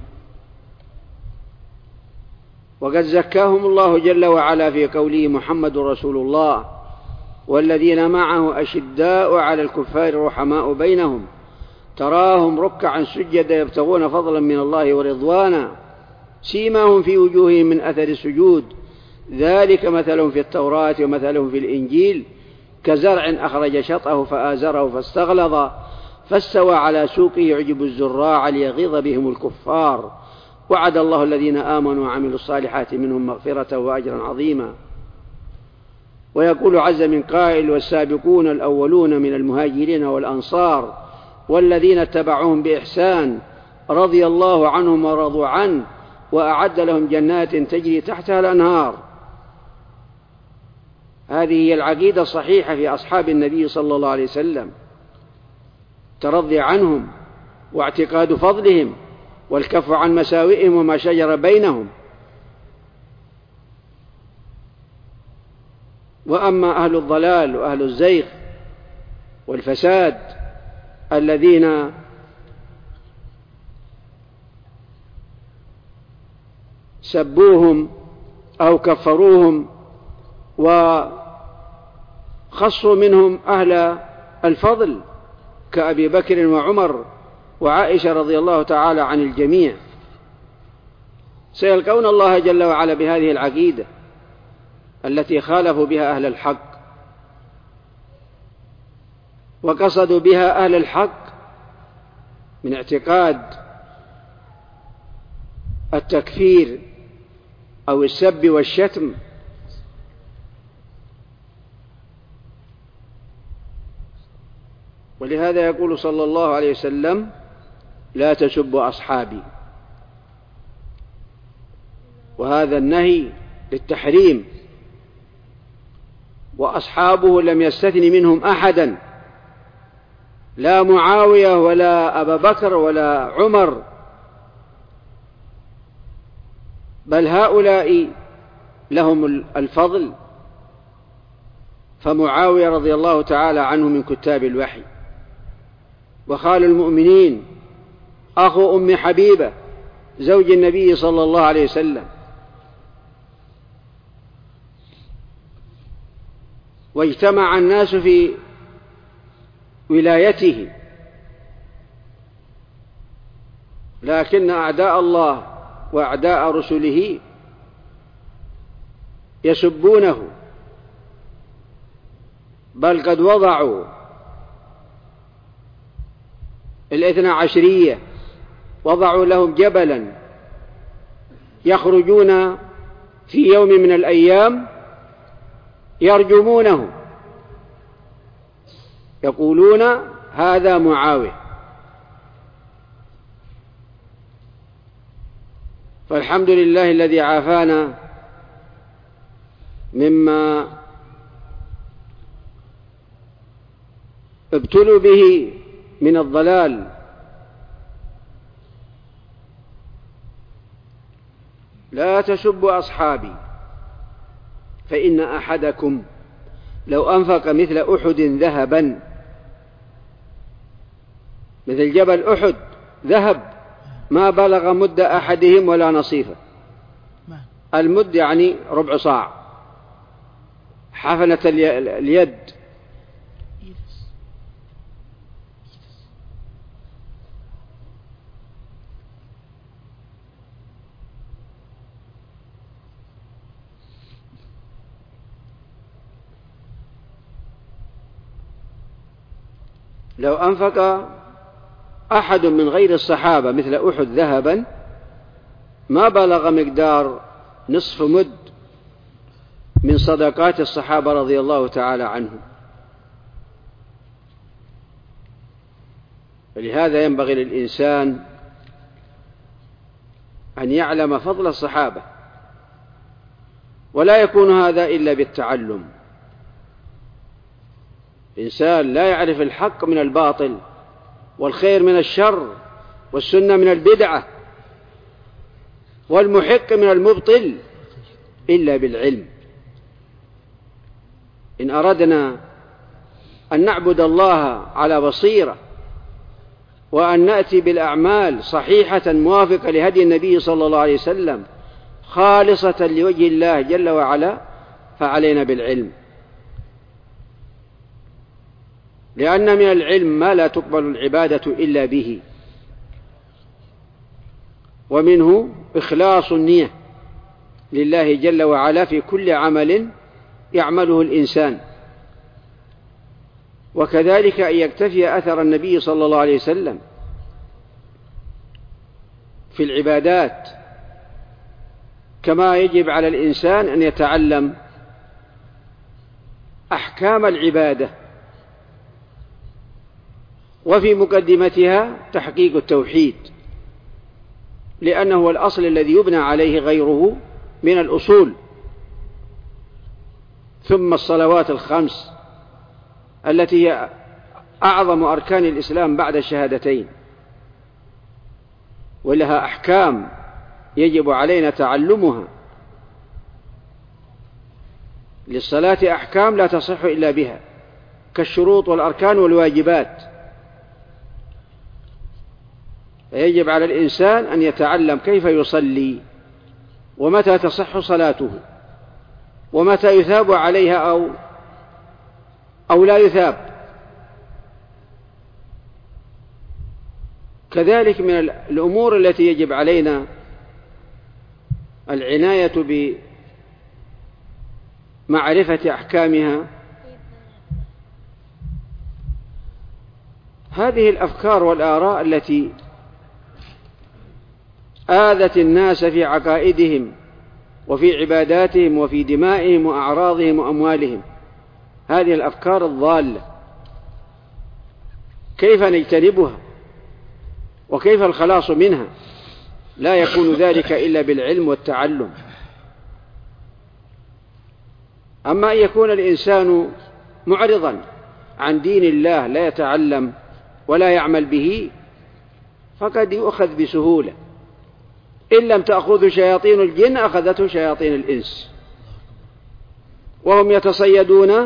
وقد زكاهم الله جل وعلا في قوله: محمد رسول الله والذين معه أشداء على الكفار رحماء بينهم تراهم ركعا سجدا يبتغون فضلا من الله ورضوانا سيماهم في وجوههم من أثر السجود ذلك مثلهم في التوراة ومثلهم في الإنجيل كزرع أخرج شطأه فآزره فاستغلظ فاستوى على سوقه يعجب الزراع ليغيظ بهم الكفار وعد الله الذين آمنوا وعملوا الصالحات منهم مغفرة وأجرا عظيما. ويقول عز من قائل: والسابقون الأولون من المهاجرين والأنصار والذين اتبعوهم بإحسان رضي الله عنهم ورضوا عنه وأعد لهم جنات تجري تحتها الأنهار. هذه هي العقيدة الصحيحة في أصحاب النبي صلى الله عليه وسلم: ترضي عنهم واعتقاد فضلهم والكف عن مساوئهم وما شجر بينهم. وأما أهل الضلال وأهل الزيغ والفساد الذين سبوهم أو كفروهم وخصوا منهم أهل الفضل كأبي بكر وعمر وعائشة رضي الله تعالى عن الجميع، سيلقون الله جل وعلا بهذه العقيدة التي خالفوا بها أهل الحق وقصدوا بها أهل الحق من اعتقاد التكفير أو السب والشتم. ولهذا يقول صلى الله عليه وسلم: لا تسبوا أصحابي. وهذا النهي للتحريم، وأصحابه لم يستثن منهم أحدا، لا معاوية ولا أبا بكر ولا عمر، بل هؤلاء لهم الفضل. فمعاوية رضي الله تعالى عنه من كتاب الوحي، وخال المؤمنين، أخو أم حبيبة زوج النبي صلى الله عليه وسلم، واجتمع الناس في ولايته، لكن أعداء الله وأعداء رسله يسبونه، بل قد وضعوا الاثنى عشرية، وضعوا لهم جبلا يخرجون في يوم من الأيام يرجمونه، يقولون هذا معاوية. فالحمد لله الذي عافانا مما ابتلوا به من الضلال. لا تسبوا أصحابي فإن أحدكم لو أنفق مثل أحد ذهبا، مثل جبل أحد ذهب، ما بلغ مد أحدهم ولا نصيفه. المد يعني ربع صاع، حفنة اليد. لو أنفق أحد من غير الصحابة مثل أحد ذهبا ما بلغ مقدار نصف مد من صدقات الصحابة رضي الله تعالى عنهم. ولهذا ينبغي للإنسان أن يعلم فضل الصحابة، ولا يكون هذا إلا بالتعلم. الإنسان لا يعرف الحق من الباطل، والخير من الشر، والسنة من البدعة، والمحق من المبطل إلا بالعلم. إن أردنا أن نعبد الله على بصيرة، وأن نأتي بالأعمال صحيحة موافقة لهدي النبي صلى الله عليه وسلم خالصة لوجه الله جل وعلا، فعلينا بالعلم، لأن من العلم ما لا تقبل العبادة إلا به، ومنه إخلاص النية لله جل وعلا في كل عمل يعمله الإنسان، وكذلك أن يكتفي أثر النبي صلى الله عليه وسلم في العبادات، كما يجب على الإنسان أن يتعلم أحكام العبادة، وفي مقدمتها تحقيق التوحيد، لأنه هو الأصل الذي يبنى عليه غيره من الأصول. ثم الصلوات الخمس التي هي أعظم أركان الإسلام بعد الشهادتين، ولها أحكام يجب علينا تعلمها. للصلاة أحكام لا تصح إلا بها، كالشروط والأركان والواجبات. فيجب على الإنسان أن يتعلم كيف يصلي، ومتى تصح صلاته، ومتى يثاب عليها أو لا يثاب. كذلك من الأمور التي يجب علينا العناية بمعرفة أحكامها هذه الأفكار والآراء التي آذت الناس في عقائدهم وفي عباداتهم وفي دمائهم وأعراضهم وأموالهم. هذه الأفكار الضالة كيف نجتنبها وكيف الخلاص منها؟ لا يكون ذلك إلا بالعلم والتعلم. أما أن يكون الإنسان معرضا عن دين الله لا يتعلم ولا يعمل به فقد يؤخذ بسهولة. إن لم تأخذه شياطين الجن أخذته شياطين الإنس، وهم يتصيدون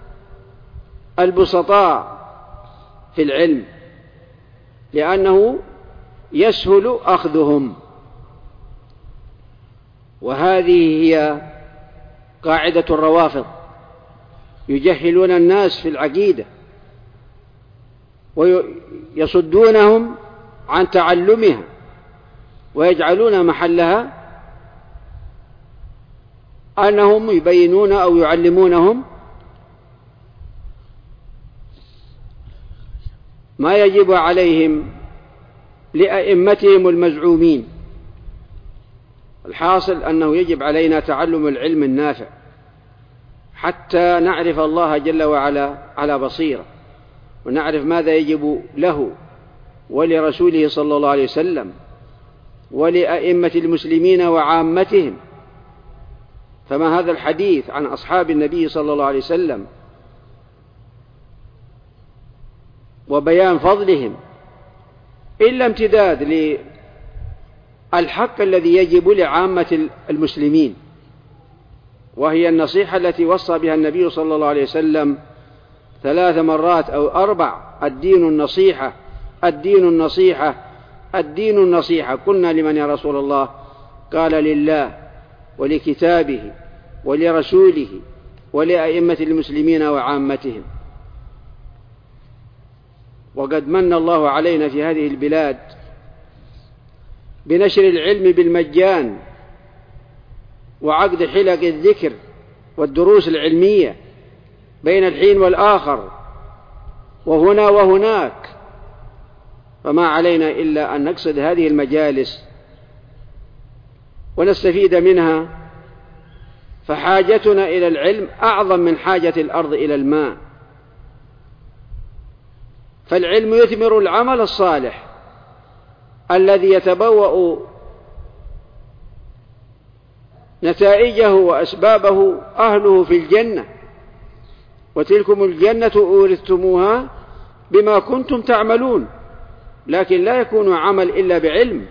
البسطاء في العلم لأنه يسهل أخذهم. وهذه هي قاعدة الروافض، يجهلون الناس في العقيدة ويصدونهم عن تعلمها ويجعلون محلها أنهم يبينون أو يعلمونهم ما يجب عليهم لأئمتهم المزعومين. الحاصل أنه يجب علينا تعلم العلم النافع حتى نعرف الله جل وعلا على بصيرة، ونعرف ماذا يجب له ولرسوله صلى الله عليه وسلم ولأئمة المسلمين وعامتهم. فما هذا الحديث عن أصحاب النبي صلى الله عليه وسلم وبيان فضلهم إلا امتداد للحق الذي يجب لعامة المسلمين، وهي النصيحة التي وصى بها النبي صلى الله عليه وسلم 3 مرات أو 4: الدين النصيحة، الدين النصيحة، الدين النصيحة. قلنا: لمن يا رسول الله؟ قال: لله ولكتابه ولرسوله ولأئمة المسلمين وعامتهم. وقد من الله علينا في هذه البلاد بنشر العلم بالمجان وعقد حلق الذكر والدروس العلمية بين الحين والآخر وهنا وهناك، فما علينا إلا أن نقصد هذه المجالس ونستفيد منها، فحاجتنا إلى العلم أعظم من حاجة الأرض إلى الماء. فالعلم يثمر العمل الصالح الذي يتبوأ نتائجه وأسبابه أهله في الجنة، وتلكم الجنة أورثتموها بما كنتم تعملون. لكن لا يكون عمل إلا بعلم،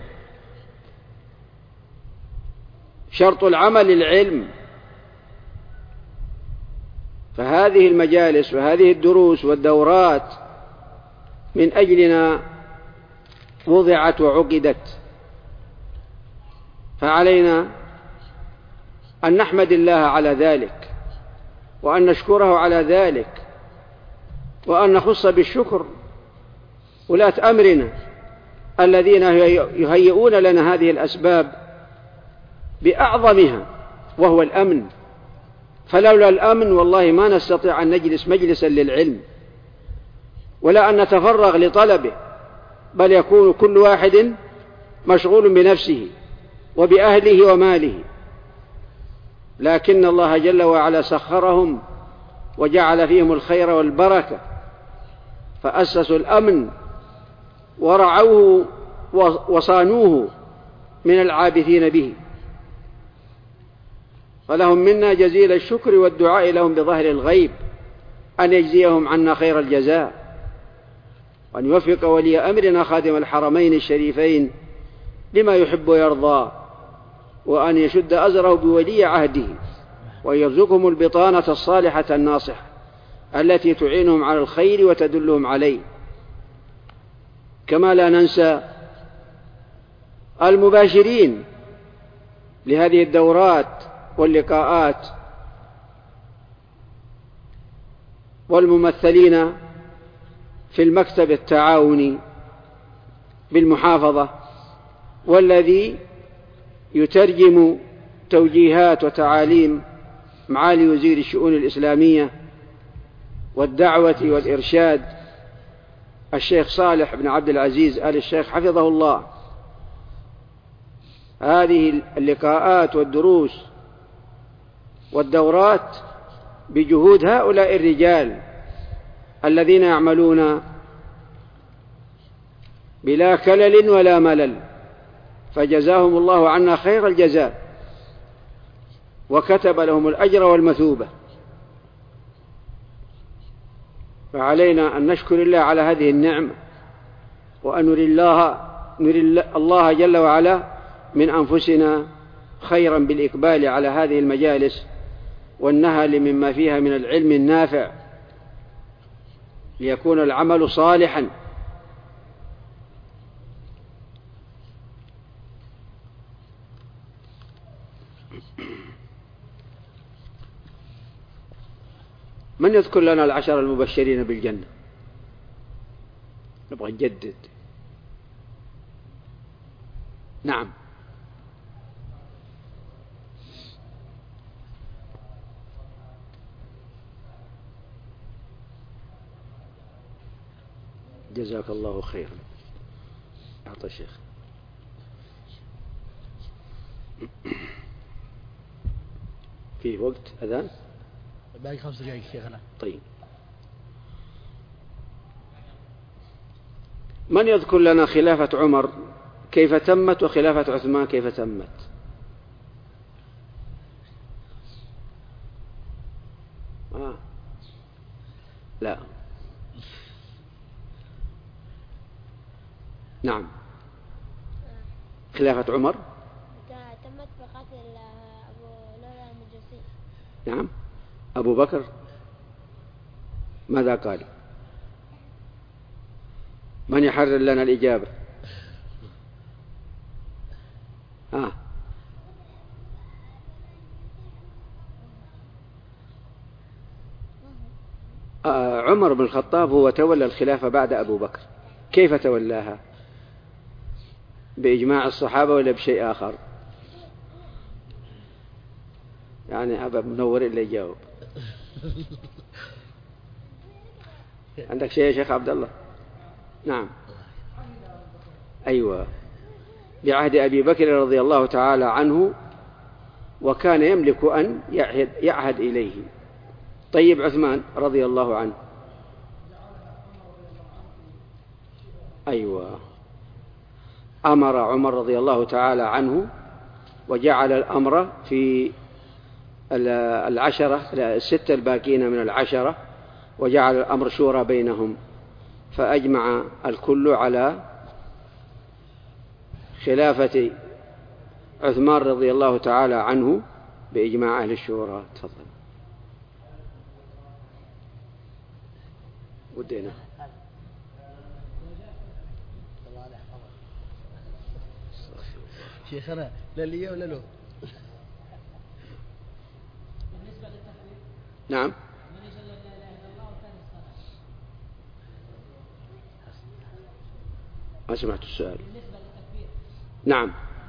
شرط العمل العلم. فهذه المجالس وهذه الدروس والدورات من أجلنا وضعت وعقدت، فعلينا أن نحمد الله على ذلك، وأن نشكره على ذلك، وأن نخص بالشكر ولاة أمرنا الذين يهيئون لنا هذه الأسباب بأعظمها، وهو الأمن. فلولا الأمن والله ما نستطيع أن نجلس مجلسا للعلم ولا أن نتفرغ لطلبه، بل يكون كل واحد مشغول بنفسه وبأهله وماله. لكن الله جل وعلا سخرهم وجعل فيهم الخير والبركة، فأسسوا الأمن ورعوه وصانوه من العابثين به. فلهم منا جزيل الشكر والدعاء لهم بظهر الغيب أن يجزيهم عنا خير الجزاء، وأن يوفق ولي أمرنا خادم الحرمين الشريفين لما يحب ويرضى، وأن يشد أزره بولي عهده، وأن يرزقهم البطانة الصالحة الناصحة التي تعينهم على الخير وتدلهم عليه. كما لا ننسى المباشرين لهذه الدورات واللقاءات والممثلين في المكتب التعاوني بالمحافظة، والذي يترجم توجيهات وتعاليم معالي وزير الشؤون الإسلامية والدعوة والإرشاد الشيخ صالح بن عبد العزيز آل الشيخ حفظه الله. هذه اللقاءات والدروس والدورات بجهود هؤلاء الرجال الذين يعملون بلا كلل ولا ملل، فجزاهم الله عنا خير الجزاء وكتب لهم الأجر والمثوبة. فعلينا أن نشكر الله على هذه النعمة وأن نري الله جل وعلا من أنفسنا خيرا بالإقبال على هذه المجالس والنهل مما فيها من العلم النافع ليكون العمل صالحا. من يذكر لنا العشر المبشرين بالجنة؟ نبغى نجدد. نعم. جزاك الله خيرا. أعطى الشيخ. في وقت أذان؟ باقي 5 دقائق شيخنا. طيب. من يذكر لنا خلافة عمر كيف تمت وخلافة عثمان كيف تمت؟ لا. نعم. خلافة عمر تمت بقتل أبو لؤلؤ المجوسي. نعم. أبو بكر ماذا قال؟ من يحرر لنا الإجابة؟ عمر بن الخطاب هو تولى الخلافة بعد أبو بكر. كيف تولاها؟ بإجماع الصحابة ولا بشيء آخر؟ يعني أبا منور اللي يجاوب. عندك شيء يا شيخ عبد الله؟ نعم. أيوة، بعهد أبي بكر رضي الله تعالى عنه، وكان يملك أن يعهد إليه. طيب عثمان رضي الله عنه. أيوة، أمر عمر رضي الله تعالى عنه وجعل الأمر في 6 الباقين من 10، وجعل الأمر شورى بينهم، فأجمع الكل على خلافة عثمان رضي الله تعالى عنه بإجماع أهل الشورى. تفضل. ودينا. شيخنا لا لي ولا له. نعم. ما سمعت السؤال. نعم.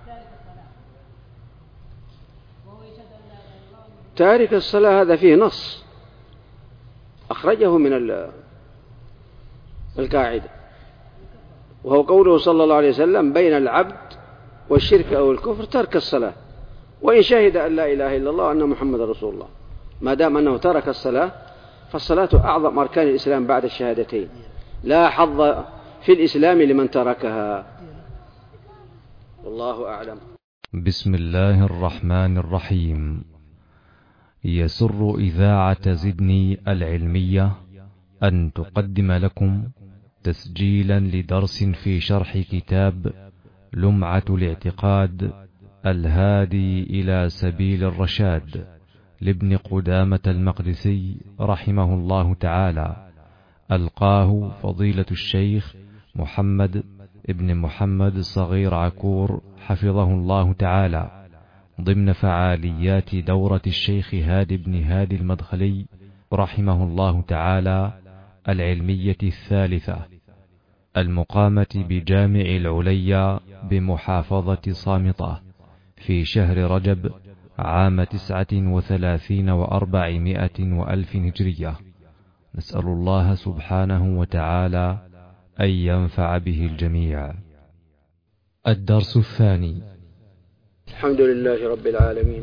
تارك الصلاة هذا فيه نص أخرجه من القاعدة، وهو قوله صلى الله عليه وسلم: بين العبد والشرك أو الكفر ترك الصلاة، وإن شهد أن لا إله إلا الله وأن محمد رسول الله. ما دام أنه ترك الصلاة، فالصلاة أعظم أركان الإسلام بعد الشهادتين، لا حظ في الإسلام لمن تركها. والله أعلم. بسم الله الرحمن الرحيم. يسر إذاعة زدني العلمية أن تقدم لكم تسجيلا لدرس في شرح كتاب لمعة الاعتقاد الهادي إلى سبيل الرشاد لابن قدامة المقدسي رحمه الله تعالى، ألقاه فضيلة الشيخ محمد ابن محمد الصغير عكور حفظه الله تعالى، ضمن فعاليات دورة الشيخ هادي بن هادي المدخلي رحمه الله تعالى العلمية 3 المقامة بجامع العليا بمحافظة صامطة في شهر رجب عام 39 و400 وألف هجرية. نسأل الله سبحانه وتعالى أن ينفع به الجميع. الدرس الثاني. الحمد لله رب العالمين،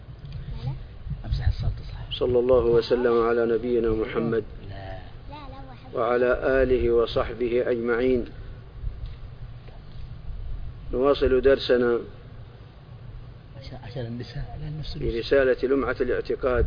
صلى الله وسلم على نبينا محمد وعلى آله وصحبه أجمعين. نواصل درسنا في رسالة لمعة الاعتقاد،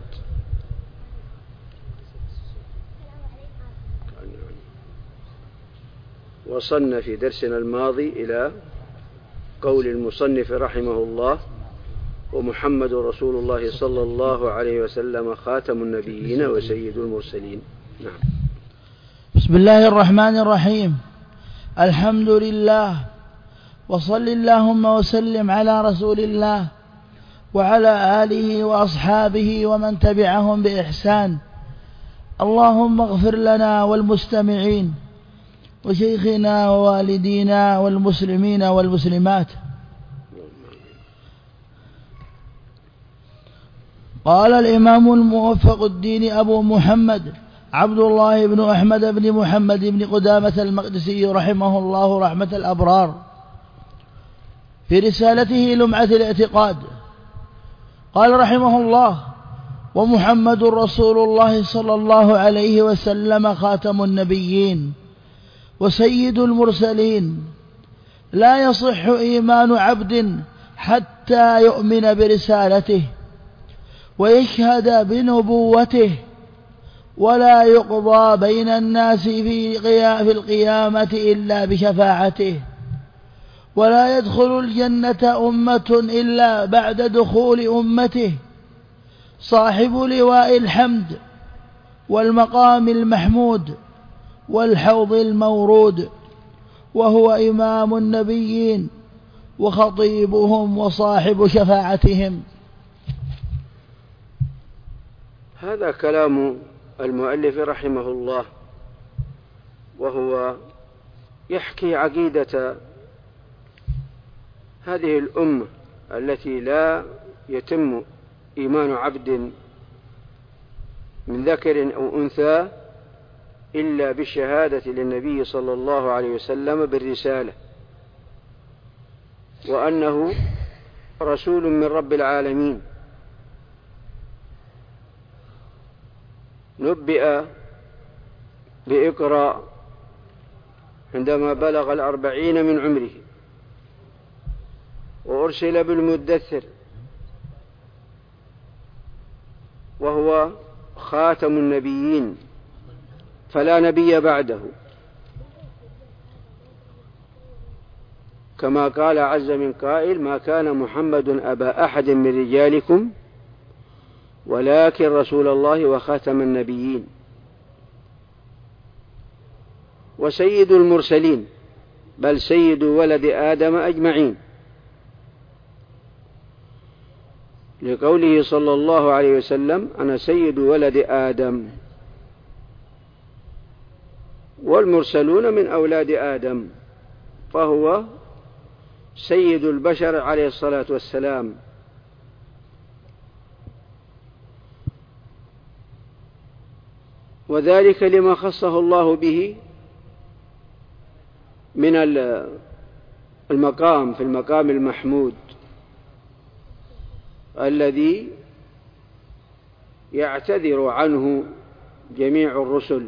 وصلنا في درسنا الماضي إلى قول المصنف رحمه الله: ومحمد رسول الله صلى الله عليه وسلم خاتم النبيين وسيد المرسلين. نعم. بسم الله الرحمن الرحيم. الحمد لله، وصل اللهم وسلم على رسول الله وعلى آله وأصحابه ومن تبعهم بإحسان. اللهم اغفر لنا والمستمعين وشيخنا ووالدينا والمسلمين والمسلمات. قال الإمام الموفق الدين أبو محمد عبد الله بن أحمد بن محمد بن قدامة المقدسي رحمه الله رحمة الأبرار في رسالته لمعة الاعتقاد، قال رحمه الله: ومحمد رسول الله صلى الله عليه وسلم خاتم النبيين وسيد المرسلين. لا يصح إيمان عبد حتى يؤمن برسالته ويشهد بنبوته، ولا يقضى بين الناس في القيامة إلا بشفاعته، ولا يدخل الجنة أمة إلا بعد دخول أمته. صاحب لواء الحمد والمقام المحمود والحوض المورود، وهو إمام النبيين وخطيبهم وصاحب شفاعتهم. هذا كلام المؤلف رحمه الله، وهو يحكي عقيدة هذه الأمة التي لا يتم إيمان عبد من ذكر أو أنثى إلا بالشهادة للنبي صلى الله عليه وسلم بالرسالة، وأنه رسول من رب العالمين. نبئ بإقرأ عندما بلغ 40 من عمره، وأرسل بالمدثر وهو خاتم النبيين فلا نبي بعده، كما قال عز من قائل: ما كان محمد أبا أحد من رجالكم ولكن رسول الله وخاتم النبيين وسيد المرسلين، بل سيد ولد آدم أجمعين، لقوله صلى الله عليه وسلم: أنا سيد ولد آدم، والمرسلون من أولاد آدم، فهو سيد البشر عليه الصلاة والسلام. وذلك لما خصه الله به من المقام في المقام المحمود الذي يعتذر عنه جميع الرسل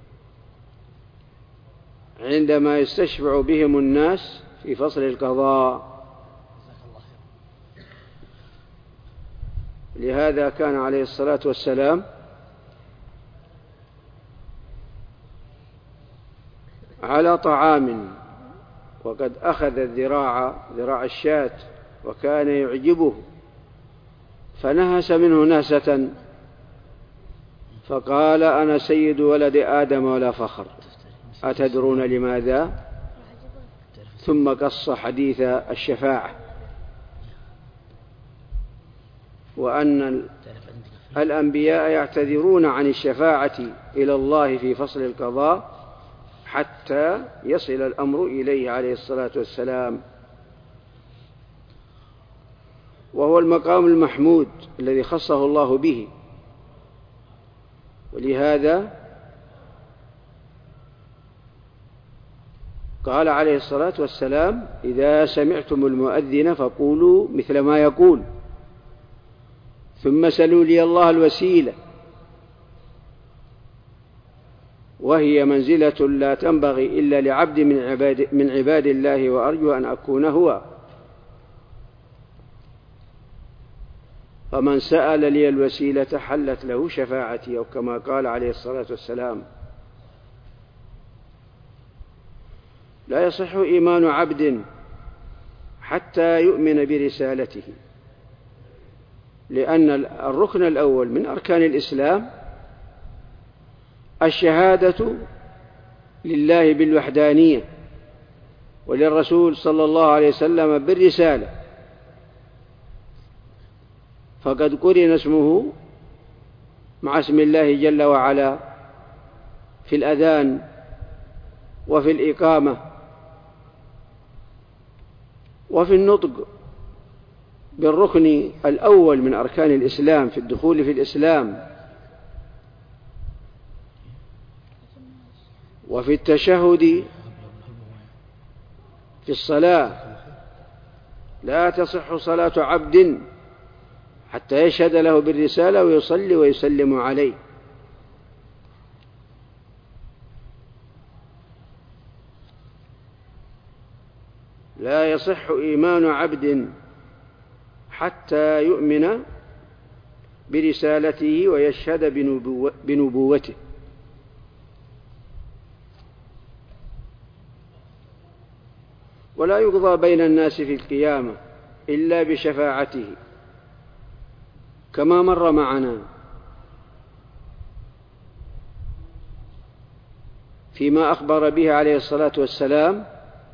عندما يستشفع بهم الناس في فصل القضاء. لهذا كان عليه الصلاة والسلام على طعام، وقد أخذ ذراع الشاة وكان يعجبه، فنهس منه نهسة فقال: أنا سيد ولد آدم ولا فخر، أتدرون لماذا؟ ثم قص حديث الشفاعة، وأن الأنبياء يعتذرون عن الشفاعة إلى الله في فصل القضاء حتى يصل الأمر إليه عليه الصلاة والسلام، وهو المقام المحمود الذي خصه الله به. ولهذا قال عليه الصلاة والسلام: إذا سمعتم المؤذن فقولوا مثل ما يقول، ثم سلوا لي الله الوسيلة، وهي منزلة لا تنبغي إلا لعبد من عباد الله، وأرجو أن أكون هو. فمن سأل لي الوسيلة حلت له شفاعتي، أو كما قال عليه الصلاة والسلام. لا يصح إيمان عبد حتى يؤمن برسالته، لأن الركن الأول من أركان الإسلام الشهادة لله بالوحدانية وللرسول صلى الله عليه وسلم بالرسالة، فقد قرن اسمه مع اسم الله جل وعلا في الأذان وفي الإقامة وفي النطق بالركن الأول من أركان الإسلام في الدخول في الإسلام، وفي التشهد في الصلاة. لا تصح صلاة عبد حتى يشهد له بالرسالة ويصلي ويسلم عليه. لا يصح إيمان عبد حتى يؤمن برسالته ويشهد بنبوته. ولا يقضى بين الناس في القيامة إلا بشفاعته، كما مر معنا فيما أخبر به عليه الصلاة والسلام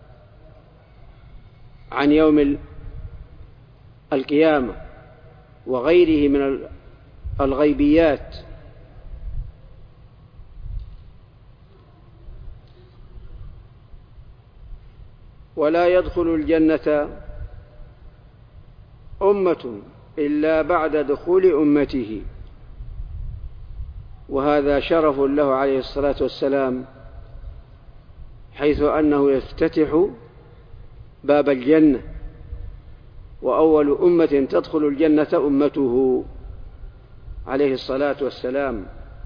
عن يوم القيامة وغيره من الغيبيات. ولا يدخل الجنة أمة إلا بعد دخول أمته، وهذا شرف له عليه الصلاة والسلام، حيث أنه يفتتح باب الجنة، وأول أمة تدخل الجنة أمته عليه الصلاة والسلام.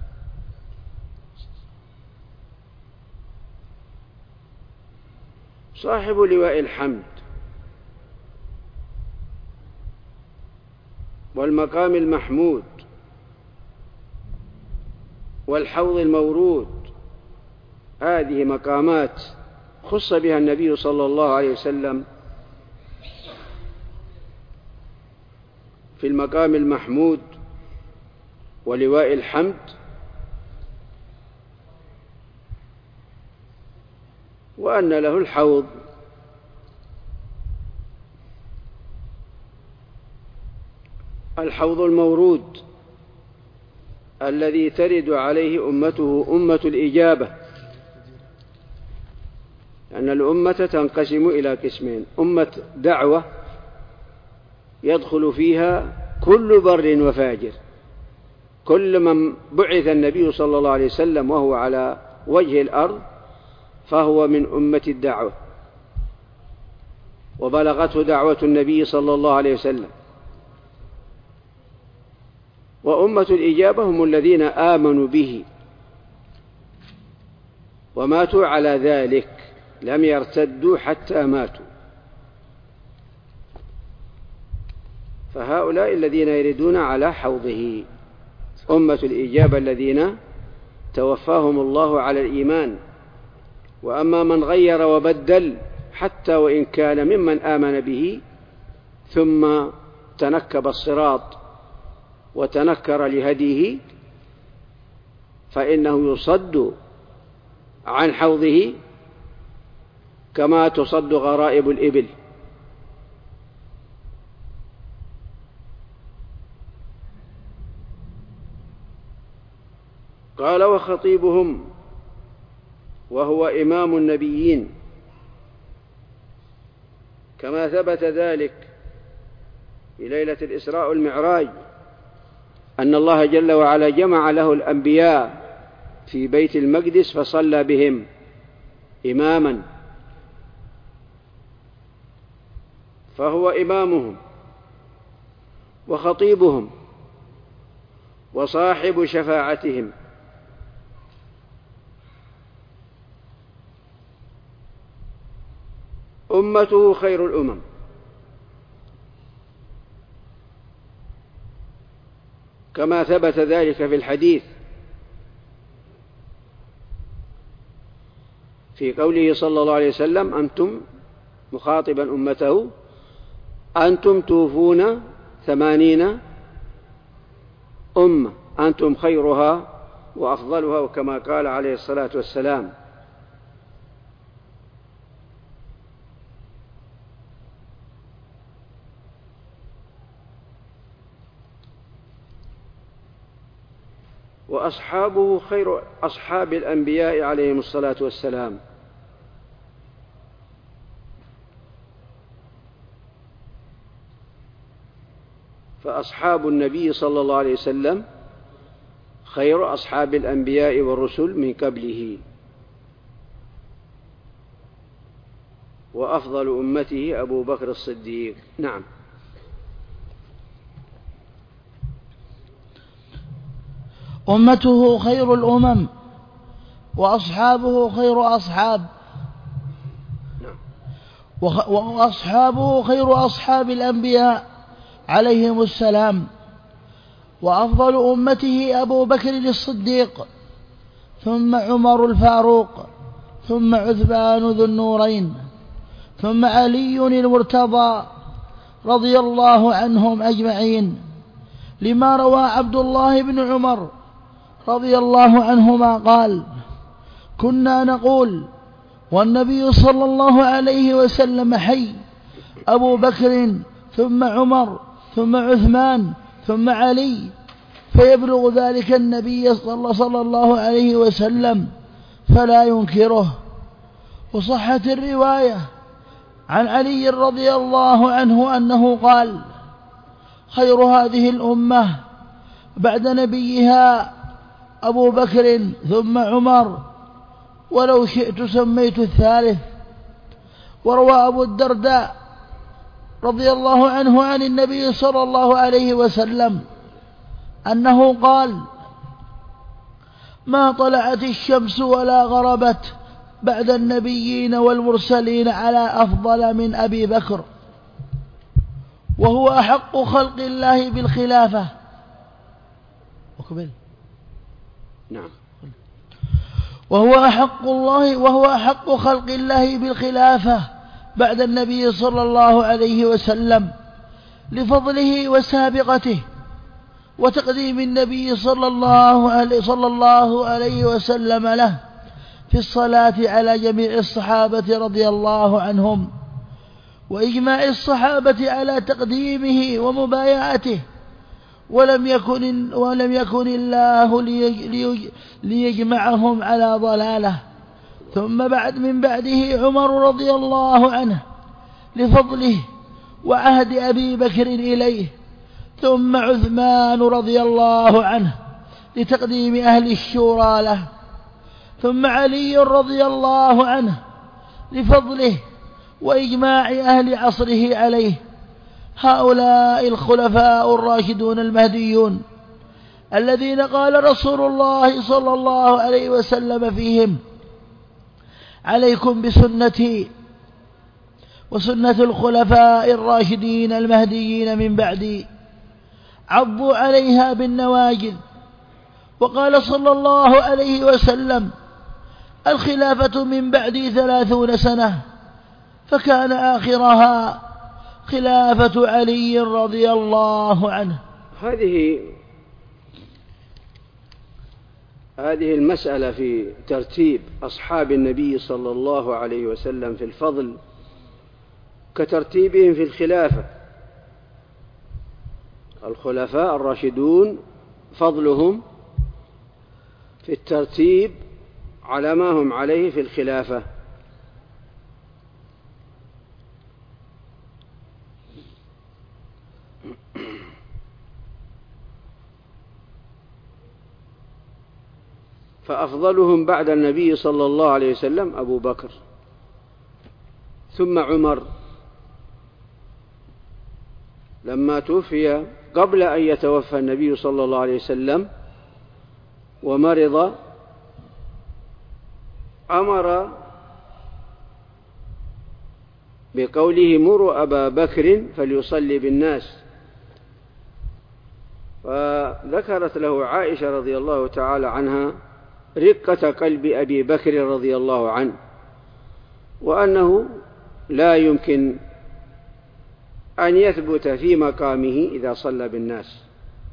صاحب لواء الحمد والمقام المحمود والحوض المورود، هذه مقامات خص بها النبي صلى الله عليه وسلم. في المقام المحمود ولواء الحمد وأن له الحوض، الحوض المورود الذي ترد عليه أمته أمة الإجابة، لأن الأمة تنقسم إلى قسمين: أمة دعوة يدخل فيها كل بر وفاجر، كل من بعث النبي صلى الله عليه وسلم وهو على وجه الأرض فهو من أمة الدعوة وبلغته دعوة النبي صلى الله عليه وسلم. وأمة الإجابة هم الذين آمنوا به وماتوا على ذلك، لم يرتدوا حتى ماتوا، فهؤلاء الذين يردون على حوضه أمة الإجابة الذين توفاهم الله على الإيمان. وأما من غير وبدل حتى وإن كان ممن آمن به ثم تنكب الصراط وتنكر لهديه فإنه يصد عن حوضه كما تصد غرائب الإبل. قال: وخطيبهم وهو إمام النبيين، كما ثبت ذلك في ليلة الإسراء والمعراج أن الله جل وعلا جمع له الأنبياء في بيت المقدس فصلى بهم إماما، فهو إمامهم وخطيبهم وصاحب شفاعتهم. أمته خير الأمم، كما ثبت ذلك في الحديث في قوله صلى الله عليه وسلم أنتم مخاطبا أمته أنتم توفون 80 أمة أنتم خيرها وأفضلها، وكما قال عليه الصلاة والسلام. وأصحابه خير أصحاب الأنبياء عليهم الصلاة والسلام. فأصحاب النبي صلى الله عليه وسلم خير أصحاب الأنبياء والرسل من قبله، وأفضل أمته أبو بكر الصديق. نعم. أمته خير الأمم وأصحابه خير أصحاب، وأصحابه خير أصحاب الأنبياء عليهم السلام، وأفضل أمته أبو بكر الصديق، ثم عمر الفاروق، ثم عثمان ذو النورين، ثم علي المرتضى رضي الله عنهم أجمعين، لما روى عبد الله بن عمر رضي الله عنهما قال: كنا نقول والنبي صلى الله عليه وسلم حي، أبو بكر ثم عمر ثم عثمان ثم علي، فيبلغ ذلك النبي صلى الله عليه وسلم فلا ينكره. وصحت الرواية عن علي رضي الله عنه أنه قال: خير هذه الأمة بعد نبيها أبو بكر ثم عمر، ولو شئت سميت الثالث. وروى أبو الدرداء رضي الله عنه عن النبي صلى الله عليه وسلم أنه قال: ما طلعت الشمس ولا غربت بعد النبيين والمرسلين على أفضل من أبي بكر، وهو أحق خلق الله بالخلافة. نعم. وهو أحق خلق الله بالخلافة بعد النبي صلى الله عليه وسلم، لفضله وسابقته وتقديم النبي صلى الله عليه وسلم له في الصلاة على جميع الصحابة رضي الله عنهم، وإجماع الصحابة على تقديمه ومبايعته، ولم يكن الله ليجمعهم على ضلاله. ثم من بعده عمر رضي الله عنه لفضله وعهد أبي بكر إليه، ثم عثمان رضي الله عنه لتقديم أهل الشورى له، ثم علي رضي الله عنه لفضله وإجماع أهل عصره عليه. هؤلاء الخلفاء الراشدون المهديون الذين قال رسول الله صلى الله عليه وسلم فيهم: عليكم بسنتي وسنة الخلفاء الراشدين المهديين من بعدي، عضوا عليها بالنواجذ. وقال صلى الله عليه وسلم: الخلافة من بعدي 30 سنة، فكان آخرها خلافة علي رضي الله عنه. هذه المسألة في ترتيب أصحاب النبي صلى الله عليه وسلم في الفضل كترتيبهم في الخلافة. الخلفاء الراشدون فضلهم في الترتيب على ما هم عليه في الخلافة. فأفضلهم بعد النبي صلى الله عليه وسلم أبو بكر، ثم عمر لما توفي قبل أن يتوفى النبي صلى الله عليه وسلم ومرض، أمر بقوله: مروا أبا بكر فليصلي بالناس. فذكرت له عائشة رضي الله تعالى عنها رقة قلب أبي بكر رضي الله عنه، وأنه لا يمكن أن يثبت في مقامه إذا صلى بالناس،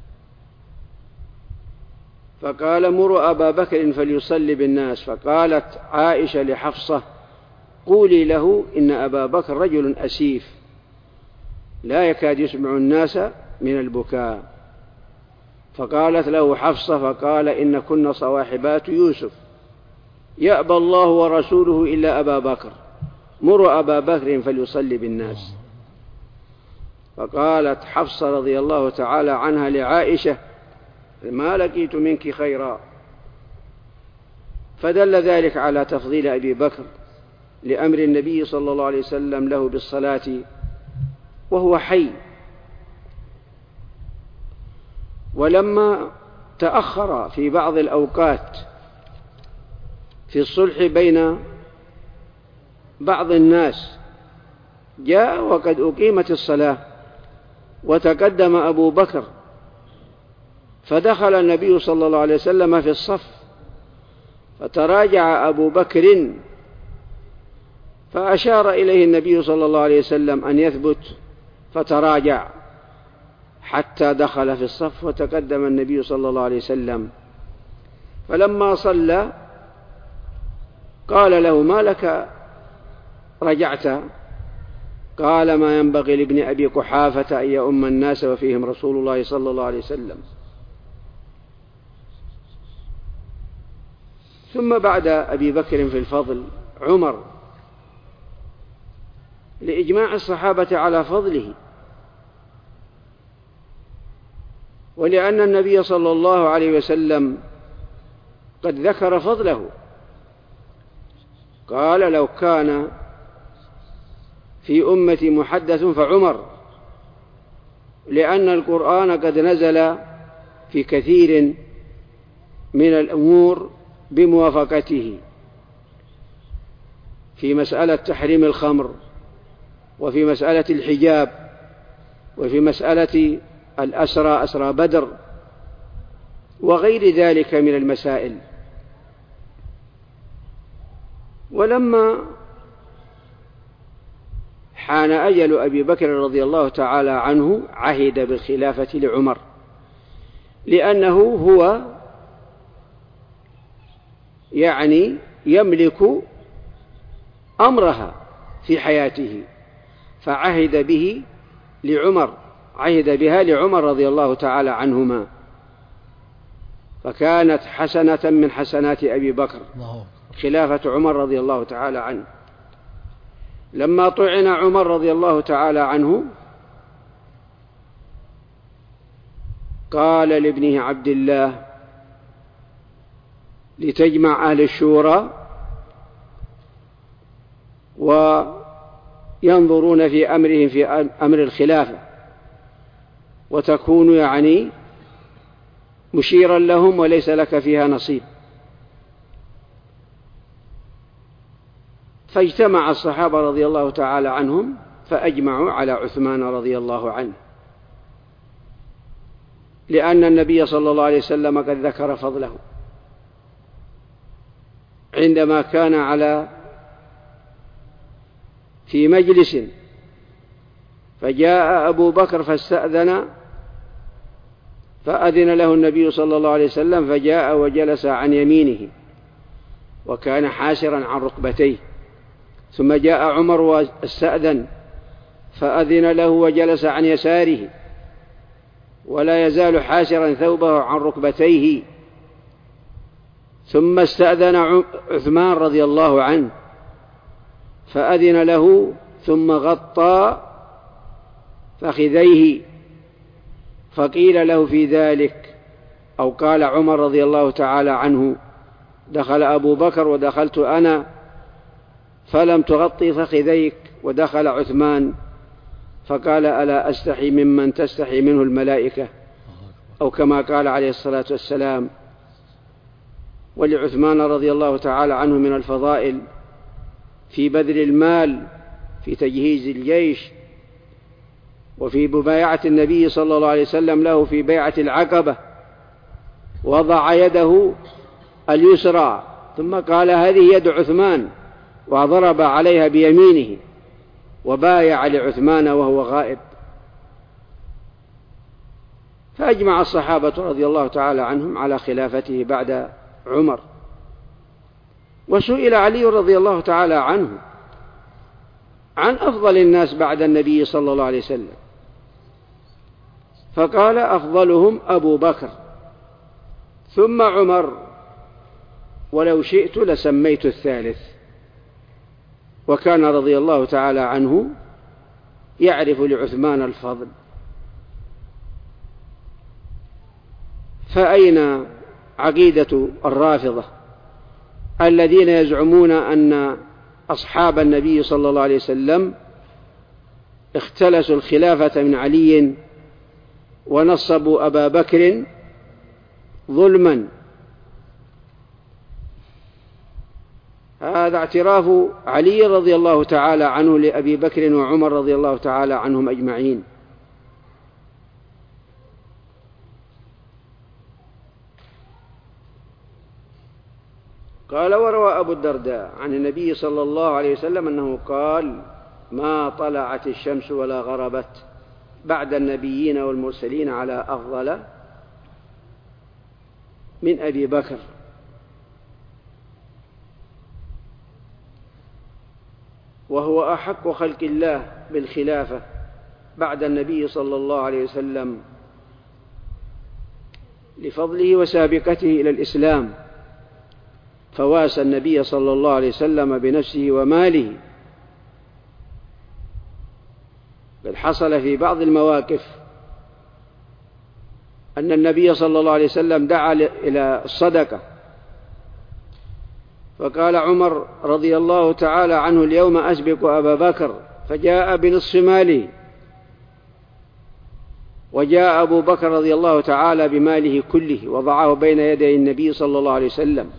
فقال: مروا أبا بكر فليصلي بالناس. فقالت عائشة لحفصة: قولي له إن أبا بكر رجل أسيف لا يكاد يسمع الناس من البكاء. فقالت له حفصة: فقال: إن كن صواحبات يوسف يأبى الله ورسوله إلا أبا بكر، مروا أبا بكر فليصلي بالناس. فقالت حفصة رضي الله تعالى عنها لعائشة: ما لقيت منك خيرا. فدل ذلك على تفضيل أبي بكر لأمر النبي صلى الله عليه وسلم له بالصلاة وهو حي. ولما تأخر في بعض الأوقات في الصلح بين بعض الناس، جاء وقد أقيمت الصلاة وتقدم أبو بكر، فدخل النبي صلى الله عليه وسلم في الصف، فتراجع أبو بكر فأشار إليه النبي صلى الله عليه وسلم أن يثبت، فتراجع حتى دخل في الصف وتقدم النبي صلى الله عليه وسلم. فلما صلى قال له: ما لك رجعت؟ قال: ما ينبغي لابن أبي قحافة أن يؤم الناس وفيهم رسول الله صلى الله عليه وسلم. ثم بعد أبي بكر في الفضل عمر، لإجماع الصحابة على فضله، ولأن النبي صلى الله عليه وسلم قد ذكر فضله، قال: لو كان في أمتي محدث فعمر، لأن القرآن قد نزل في كثير من الأمور بموافقته، في مسألة تحريم الخمر، وفي مسألة الحجاب، وفي مسألة الأسرى، أسرى بدر، وغير ذلك من المسائل. ولما حان أجل أبي بكر رضي الله تعالى عنه عهد بالخلافة لعمر، لأنه هو يعني يملك أمرها في حياته، فعهد به لعمر، عهد بها لعمر رضي الله تعالى عنهما، فكانت حسنة من حسنات أبي بكر خلافة عمر رضي الله تعالى عنه. لما طعن عمر رضي الله تعالى عنه قال لابنه عبد الله: لتجمع أهل الشورى وينظرون في أمرهم في أمر الخلافة، وتكون يعني مشيرا لهم وليس لك فيها نصيب. فاجتمع الصحابة رضي الله تعالى عنهم فأجمعوا على عثمان رضي الله عنه، لأن النبي صلى الله عليه وسلم قد ذكر فضله عندما كان في مجلس، فجاء أبو بكر فاستأذن، فأذن له النبي صلى الله عليه وسلم، فجاء وجلس عن يمينه وكان حاسرا عن ركبتيه. ثم جاء عمر واستأذن، فأذن له وجلس عن يساره ولا يزال حاسرا ثوبه عن ركبتيه. ثم استأذن عثمان رضي الله عنه، فأذن له ثم غطى فخذيه، فقيل له في ذلك، أو قال عمر رضي الله تعالى عنه: دخل أبو بكر ودخلت أنا فلم تغطي فخذيك، ودخل عثمان فقال: ألا أستحي ممن تستحي منه الملائكة، أو كما قال عليه الصلاة والسلام. ولعثمان رضي الله تعالى عنه من الفضائل في بذل المال في تجهيز الجيش، وفي مبايعة النبي صلى الله عليه وسلم له في بيعة العقبة، وضع يده اليسرى ثم قال: هذه يد عثمان، وضرب عليها بيمينه وبايع لعثمان وهو غائب. فأجمع الصحابة رضي الله تعالى عنهم على خلافته بعد عمر. وسئل علي رضي الله تعالى عنه عن أفضل الناس بعد النبي صلى الله عليه وسلم، فقال: أفضلهم أبو بكر ثم عمر، ولو شئت لسميت الثالث. وكان رضي الله تعالى عنه يعرف لعثمان الفضل. فأين عقيدة الرافضة الذين يزعمون أن أصحاب النبي صلى الله عليه وسلم اختلسوا الخلافة من علي ونصبوا أبا بكر ظلما؟ هذا اعتراف علي رضي الله تعالى عنه لأبي بكر وعمر رضي الله تعالى عنهم أجمعين. قال: وروى أبو الدرداء عن النبي صلى الله عليه وسلم أنه قال: ما طلعت الشمس ولا غربت بعد النبيين والمرسلين على أفضل من أبي بكر. وهو أحق خلق الله بالخلافة بعد النبي صلى الله عليه وسلم لفضله وسابقته إلى الإسلام، فواسى النبي صلى الله عليه وسلم بنفسه وماله. بل حصل في بعض المواقف أن النبي صلى الله عليه وسلم دعا إلى الصدقة، فقال عمر رضي الله تعالى عنه: اليوم أسبق أبا بكر، فجاء بنصف ماله، وجاء أبو بكر رضي الله تعالى بماله كله وضعه بين يدي النبي صلى الله عليه وسلم.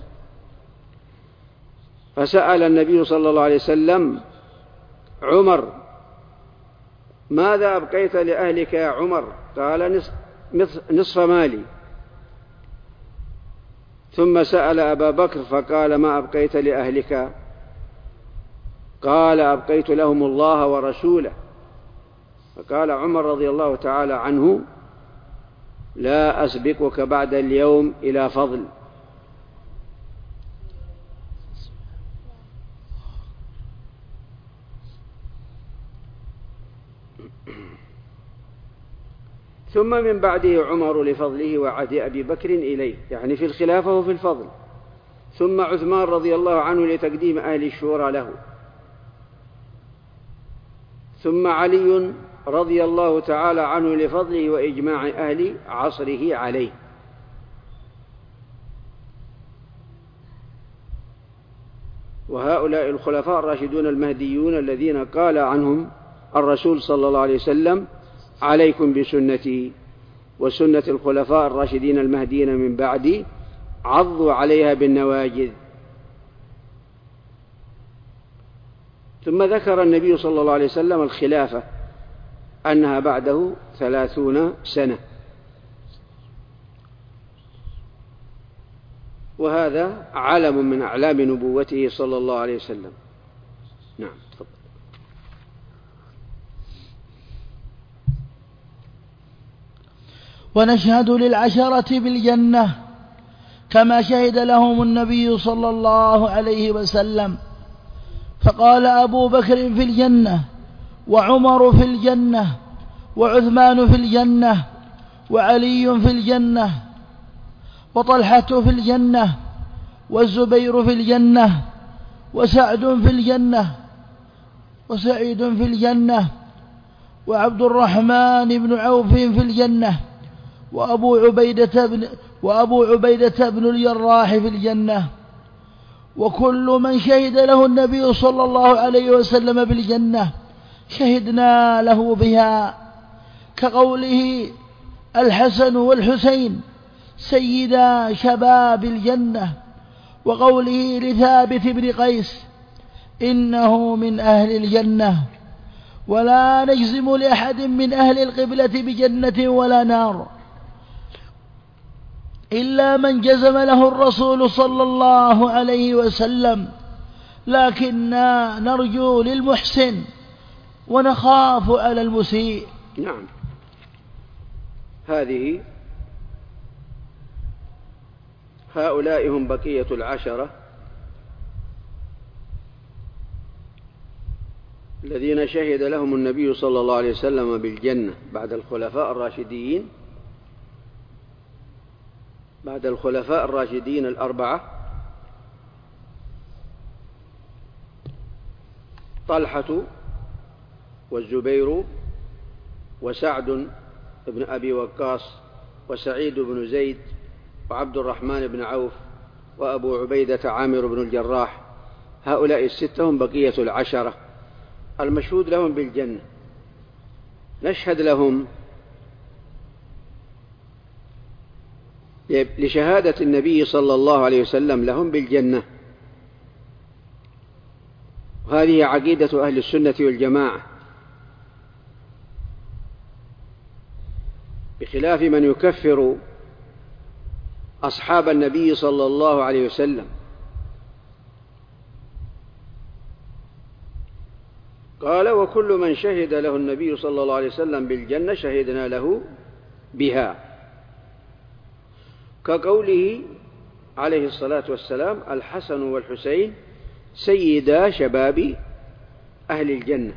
فسأل النبي صلى الله عليه وسلم عمر: ماذا أبقيت لأهلك يا عمر؟ قال: نصف مالي. ثم سأل أبا بكر فقال: ما أبقيت لأهلك؟ قال: أبقيت لهم الله ورسوله. فقال عمر رضي الله تعالى عنه: لا أسبقك بعد اليوم إلى فضل. ثم من بعده عمر لفضله وعهد أبي بكر إليه، يعني في الخلافة وفي الفضل. ثم عثمان رضي الله عنه لتقديم أهل الشورى له. ثم علي رضي الله تعالى عنه لفضله وإجماع أهل عصره عليه. وهؤلاء الخلفاء الراشدون المهديون الذين قال عنهم الرسول صلى الله عليه وسلم: عليكم بسنتي وسنة الخلفاء الراشدين المهديين من بعدي، عضوا عليها بالنواجذ. ثم ذكر النبي صلى الله عليه وسلم الخلافة أنها بعده 30 سنة، وهذا علم من أعلام نبوته صلى الله عليه وسلم. نعم، تفضل. ونشهد للعشرة بالجنة كما شهد لهم النبي صلى الله عليه وسلم، فقال أبو بكر في الجنة، وعمر في الجنة، وعثمان في الجنة، وعلي في الجنة، وطلحة في الجنة، والزبير في الجنة، وسعد في الجنة، وسعيد في الجنة، وعبد الرحمن بن عوف في الجنة، وأبو عبيدة بن الجراح في الجنة. وكل من شهد له النبي صلى الله عليه وسلم بالجنة شهدنا له بها، كقوله: الحسن والحسين سيدا شباب الجنة، وقوله لثابت بن قيس: إنه من أهل الجنة، ولا نجزم لأحد من أهل القبلة بجنة ولا نار إلا من جزم له الرسول صلى الله عليه وسلم لكننا نرجو للمحسن ونخاف على المسيء. نعم، هؤلاء هم بقية العشرة الذين شهد لهم النبي صلى الله عليه وسلم بالجنة بعد الخلفاء الراشدين الأربعة: طلحة والزبير وسعد بن أبي وقاص وسعيد بن زيد وعبد الرحمن بن عوف وأبو عبيدة عامر بن الجراح. هؤلاء الستة هم بقية العشرة المشهود لهم بالجنة. نشهد لهم لشهادة النبي صلى الله عليه وسلم لهم بالجنة، وهذه عقيدة أهل السنة والجماعة، بخلاف من يكفر أصحاب النبي صلى الله عليه وسلم. قال: وكل من شهد له النبي صلى الله عليه وسلم بالجنة شهدنا له بها، كقوله عليه الصلاة والسلام: الحسن والحسين سيدا شباب أهل الجنة.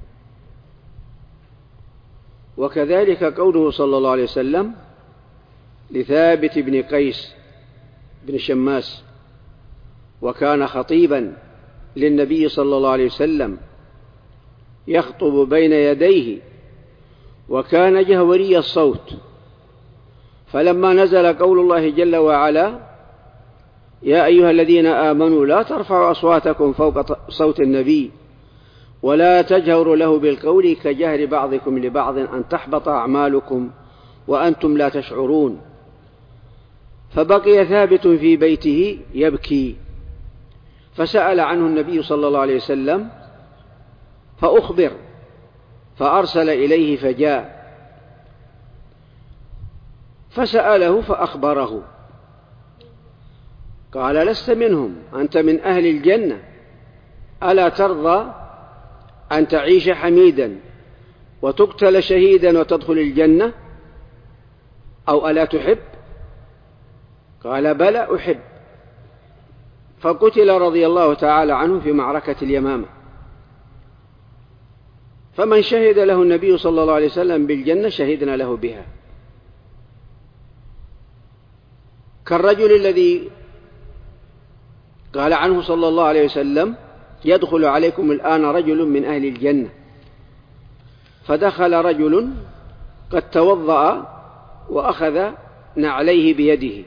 وكذلك قوله صلى الله عليه وسلم لثابت بن قيس بن شماس، وكان خطيبا للنبي صلى الله عليه وسلم يخطب بين يديه، وكان جهوري الصوت، فلما نزل قول الله جل وعلا: يا أيها الذين آمنوا لا ترفعوا أصواتكم فوق صوت النبي ولا تجهروا له بالقول كجهر بعضكم لبعض أن تحبط أعمالكم وأنتم لا تشعرون، فبقي ثابت في بيته يبكي، فسأل عنه النبي صلى الله عليه وسلم فأخبر، فأرسل إليه فجاء فسأله فأخبره، قال: لست منهم، أنت من أهل الجنة، ألا ترضى أن تعيش حميدا وتقتل شهيدا وتدخل الجنة؟ أو ألا تحب؟ قال: بلى أحب. فقتل رضي الله تعالى عنه في معركة اليمامة. فمن شهد له النبي صلى الله عليه وسلم بالجنة شهدنا له بها، كالرجل الذي قال عنه صلى الله عليه وسلم: يدخل عليكم الآن رجل من أهل الجنة. فدخل رجل قد توضأ وأخذ نعليه بيده.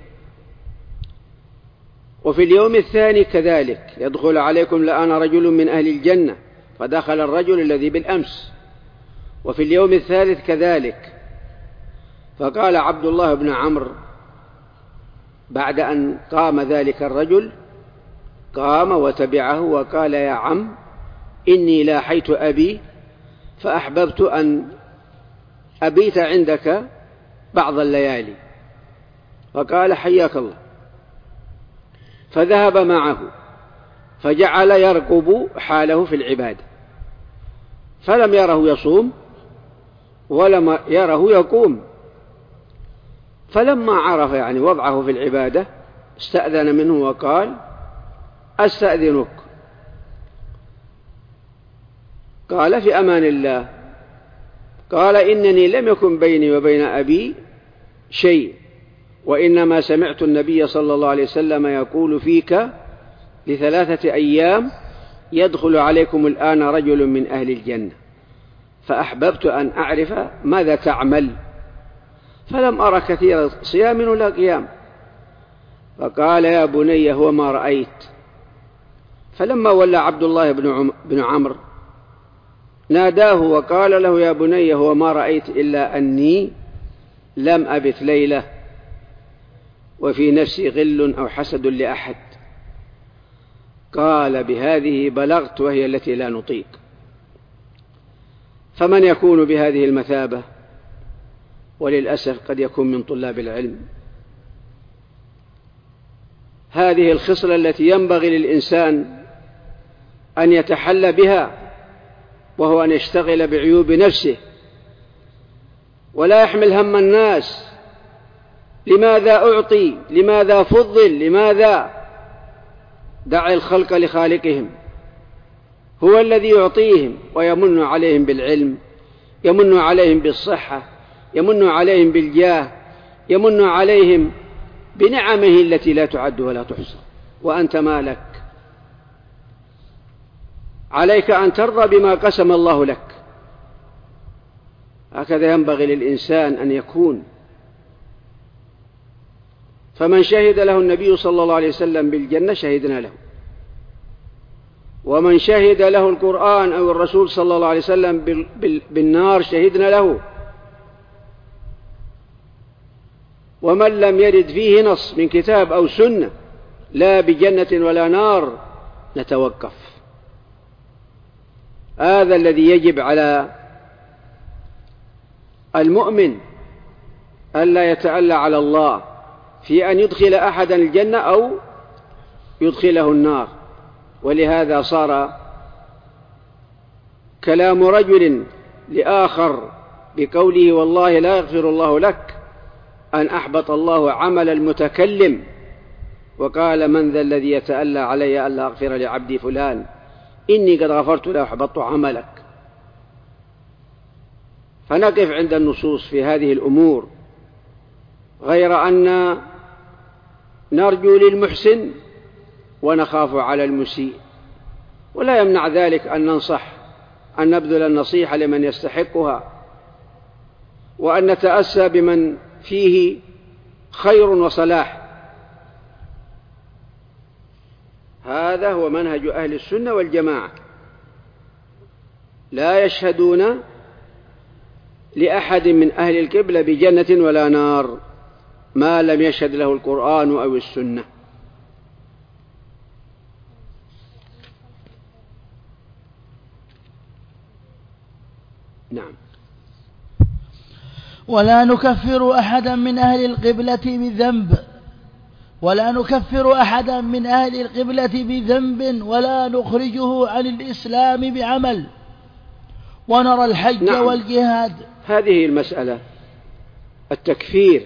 وفي اليوم الثاني كذلك: يدخل عليكم الآن رجل من أهل الجنة. فدخل الرجل الذي بالأمس. وفي اليوم الثالث كذلك. فقال عبد الله بن عمرو بعد أن قام ذلك الرجل، قام وتبعه وقال: يا عم، إني لاحيت أبي فأحببت أن أبيت عندك بعض الليالي. فقال: حياك الله. فذهب معه فجعل يرقب حاله في العبادة، فلم يره يصوم ولم يره يقوم. فلما عرف وضعه في العبادة استأذن منه وقال: أستأذنك. قال: في أمان الله. قال: إنني لم يكن بيني وبين أبي شيء، وإنما سمعت النبي صلى الله عليه وسلم يقول فيك ل3 أيام: يدخل عليكم الآن رجل من أهل الجنة، فأحببت أن أعرف ماذا تعمل، فلم أرى كثير صيام ولا قيام. فقال: يا بني، هو ما رأيت. فلما ولى عبد الله بن عمرو ناداه وقال له: يا بني، هو ما رأيت إلا أني لم أبت ليلة وفي نفسي غل أو حسد لأحد. قال: بهذه بلغت، وهي التي لا نطيق. فمن يكون بهذه المثابة، وللأسف قد يكون من طلاب العلم، هذه الخصلة التي ينبغي للإنسان أن يتحلى بها، وهو أن يشتغل بعيوب نفسه ولا يحمل هم الناس. لماذا أعطي؟ لماذا فضل؟ لماذا؟ دع الخلق لخالقهم، هو الذي يعطيهم ويمن عليهم بالعلم، يمن عليهم بالصحة، يمن عليهم بالجاه، يمن عليهم بنعمه التي لا تعد ولا تحصى. وأنت مالك؟ عليك أن ترضى بما قسم الله لك. هكذا ينبغي للإنسان أن يكون. فمن شهد له النبي صلى الله عليه وسلم بالجنة شهدنا له، ومن شهد له القرآن أو الرسول صلى الله عليه وسلم بالنار شهدنا له. ومن لم يرد فيه نص من كتاب أو سنة لا بجنة ولا نار نتوقف. هذا الذي يجب على المؤمن، ألا يتألى على الله في أن يدخل أحدا الجنة أو يدخله النار. ولهذا صار كلام رجل لآخر بقوله والله لا يغفر الله لك أن أحبط الله عمل المتكلم، وقال من ذا الذي يتألى علي ألا أغفر لعبدي فلان إني قد غفرت له وحبطت عملك. فنقف عند النصوص في هذه الأمور، غير أن نرجو للمحسن ونخاف على المسيء، ولا يمنع ذلك أن ننصح، أن نبذل النصيحة لمن يستحقها، وأن نتأسى بمن فيه خير وصلاح. هذا هو منهج أهل السنة والجماعة، لا يشهدون لأحد من أهل القبلة بجنة ولا نار ما لم يشهد له القرآن أو السنة. نعم. ولا نكفر أحدا من أهل القبلة بذنب، ولا نكفر أحدا من أهل القبلة بذنب ولا نخرجه عن الإسلام بعمل، ونرى الحج نعم. والجهاد. هذه المسألة التكفير،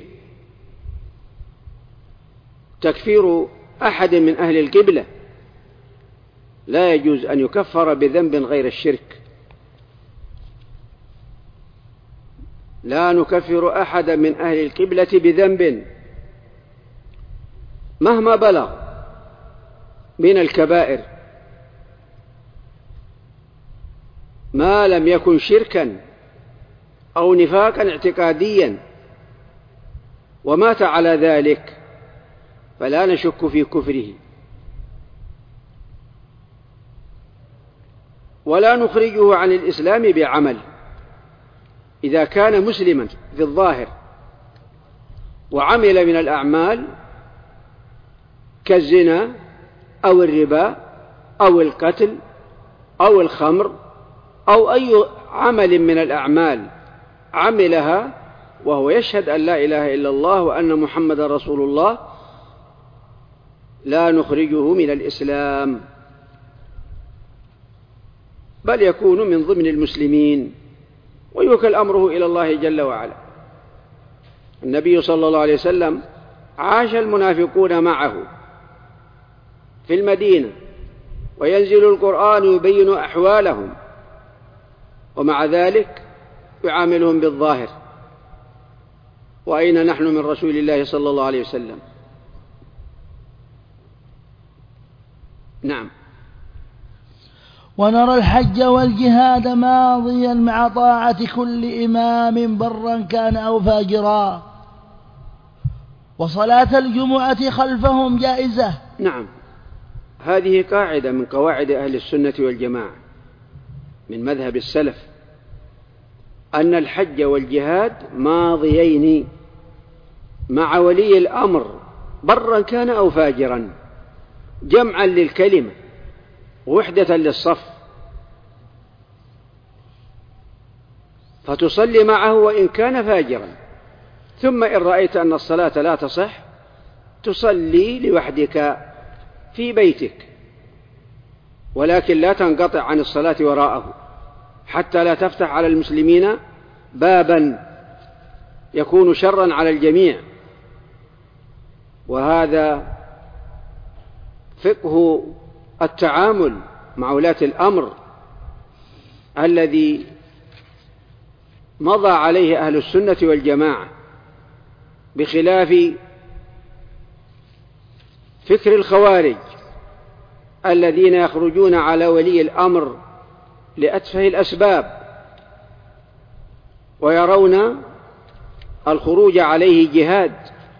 تكفير أحد من أهل القبلة لا يجوز أن يكفر بذنب غير الشرك. لا نكفر أحدا من أهل القبلة بذنب مهما بلغ من الكبائر ما لم يكن شركا أو نفاقا اعتقاديا ومات على ذلك فلا نشك في كفره. ولا نخرجه عن الإسلام بعمل. إذا كان مسلما في الظاهر وعمل من الأعمال كالزنا أو الربا أو القتل أو الخمر أو أي عمل من الأعمال عملها وهو يشهد أن لا إله إلا الله وأن محمد رسول الله، لا نخرجه من الإسلام، بل يكون من ضمن المسلمين ويوكل أمره إلى الله جل وعلا. النبي صلى الله عليه وسلم عاش المنافقون معه في المدينة وينزل القرآن يبين أحوالهم، ومع ذلك يعاملهم بالظاهر. وأين نحن من رسول الله صلى الله عليه وسلم؟ نعم. ونرى الحج والجهاد ماضيا مع طاعة كل إمام برا كان أو فاجرا، وصلاة الجمعة خلفهم جائزة. نعم، هذه قاعدة من قواعد أهل السنة والجماعة من مذهب السلف، أن الحج والجهاد ماضيين مع ولي الأمر برا كان أو فاجرا، جمعا للكلمة وحدة للصف، فتصلي معه وإن كان فاجرا. ثم إن رأيت أن الصلاة لا ولكن لا تنقطع عن الصلاة وراءه حتى لا تفتح على المسلمين بابا يكون شرا على الجميع. وهذا فقه التعامل مع ولاة الأمر الذي مضى عليه أهل السنة والجماعة، بخلاف فكر الخوارج الذين يخرجون على ولي الأمر لأتفه الأسباب، ويرون الخروج عليه جهاد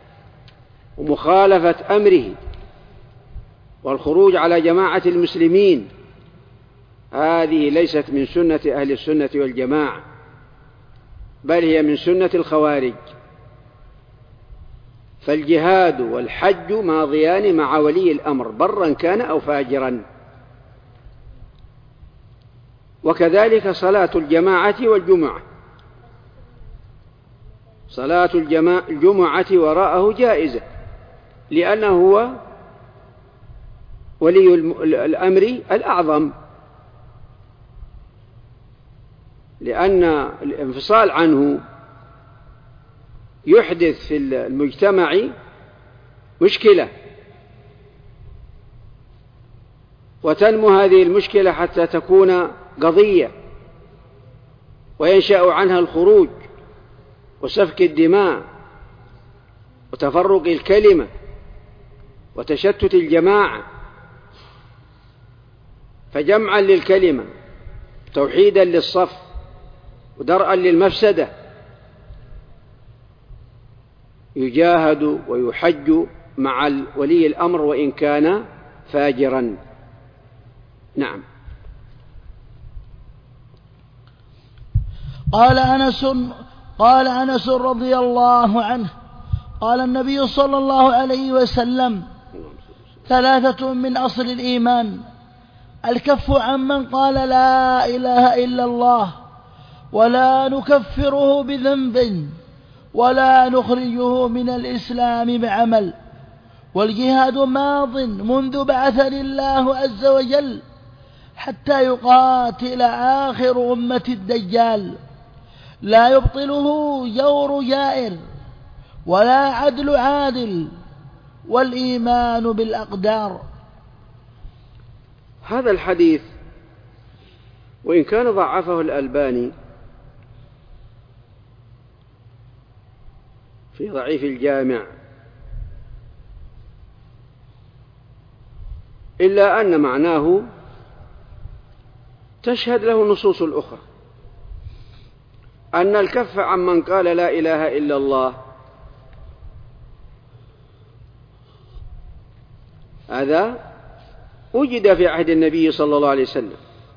ومخالفة أمره والخروج على جماعة المسلمين. هذه ليست من سنة أهل السنة والجماعة، بل هي من سنة الخوارج. فالجهاد والحج ماضيان مع ولي الأمر برا كان أو فاجرا، وكذلك صلاة الجماعة والجمعة. صلاة الجمعة وراءه جائزة، لأنه هو ولي الأمر الأعظم، لأن الانفصال عنه يحدث في المجتمع مشكلة، وتنمو هذه المشكلة حتى تكون قضية، وينشأ عنها الخروج وسفك الدماء وتفرق الكلمة وتشتت الجماعة. فجمعا للكلمة، توحيدا للصف، ودرءا للمفسدة، يجاهد ويحج مع ولي الأمر وإن كان فاجرا. نعم. قال أنس رضي الله عنه قال النبي صلى الله عليه وسلم: ثلاثة من أصل الإيمان: الكف عمن قال لا إله إلا الله ولا نكفره بذنب ولا نخرجه من الإسلام بعمل، والجهاد ماض منذ بعثني الله عز وجل حتى يقاتل آخر أمة الدجال، لا يبطله جور جائر ولا عدل عادل، والإيمان بالأقدار. هذا الحديث وإن كان ضعفه الألباني في ضعيف الجامع، إلا أن معناه تشهد له النصوص الأخرى، أن الكف عمن قال لا إله إلا الله هذا وجد في عهد النبي صلى الله عليه وسلم،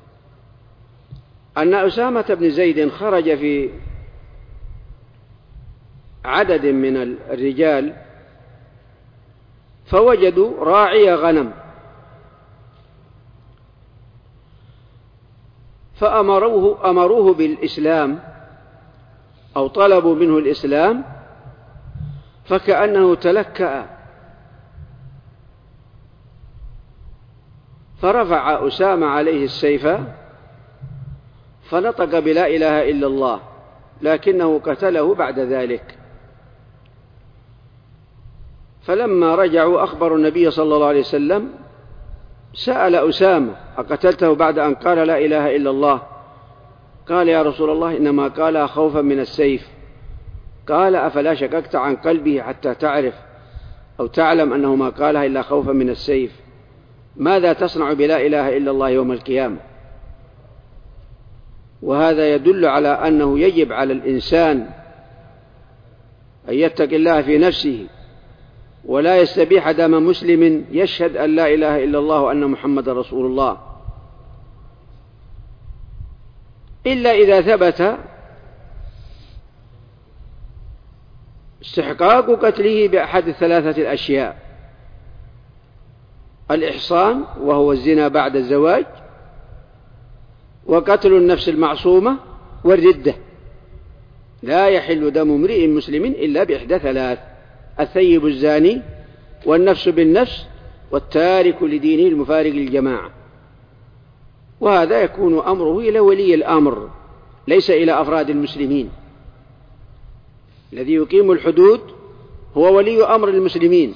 أن أسامة بن زيد خرج في عدد من الرجال فوجدوا راعي غنم، فأمروه بالإسلام أو طلبوا منه الإسلام، فكأنه تلكأ، فرفع أسامة عليه السيف فنطق بلا إله إلا الله، لكنه قتله بعد ذلك. فلما رجعوا أخبروا النبي صلى الله عليه وسلم، سأل أسامة: أقتلته بعد أن قال لا إله إلا الله؟ قال: يا رسول الله، إنما قال خوفا من السيف. قال: أفلا شككت عن قلبه حتى تعرف أو تعلم أنه ما قالها إلا خوفا من السيف؟ ماذا تصنع بلا إله إلا الله يوم القيامة؟ وهذا يدل على أنه يجب على الإنسان أن يتقي الله في نفسه، ولا يستبيح دم مسلم يشهد أن لا إله إلا الله وأن محمد رسول الله، إلا إذا ثبت استحقاق قتله بأحد الثلاثة الأشياء: الإحصان وهو الزنا بعد الزواج، وقتل النفس المعصومة، والردة. لا يحل دم امرئ مسلم إلا بإحدى ثلاث: الثيب الزاني، والنفس بالنفس، والتارك لدينه المفارق للجماعة. وهذا يكون أمره إلى ولي الأمر ليس إلى أفراد المسلمين. الذي يقيم الحدود هو ولي أمر المسلمين،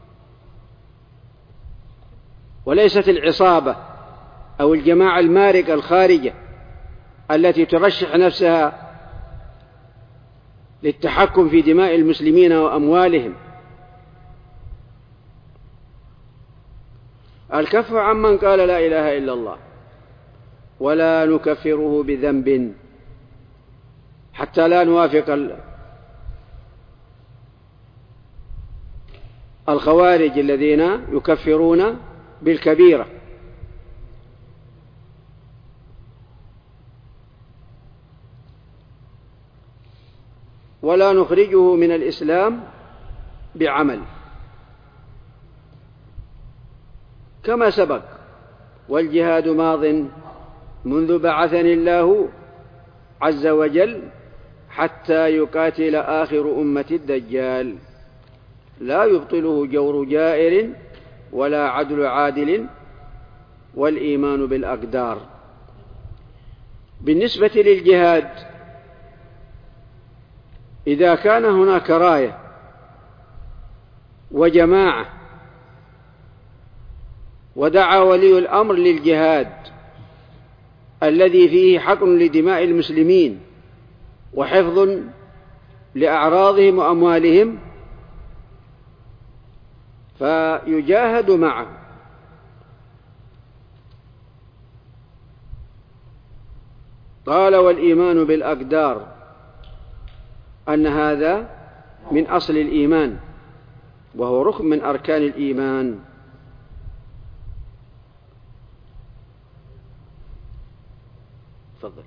وليست العصابة أو الجماعة المارقة الخارجة التي ترشح نفسها للتحكم في دماء المسلمين وأموالهم. الكف عمن قال لا إله إلا الله ولا نكفره بذنب، حتى لا نوافق الخوارج الذين يكفرون بالكبيرة. ولا نخرجه من الإسلام بعمل كما سبق. والجهاد ماض منذ بعثني الله عز وجل حتى يقاتل آخر أمة الدجال، لا يبطله جور جائر ولا عدل عادل والإيمان بالأقدار. بالنسبة للجهاد، إذا كان هناك راية وجماعة ودعا ولي الأمر للجهاد الذي فيه حقن لدماء المسلمين وحفظ لأعراضهم وأموالهم، فيجاهد معه. قال والإيمان بالأقدار، أن هذا من أصل الإيمان وهو ركن من أركان الإيمان. تفضل.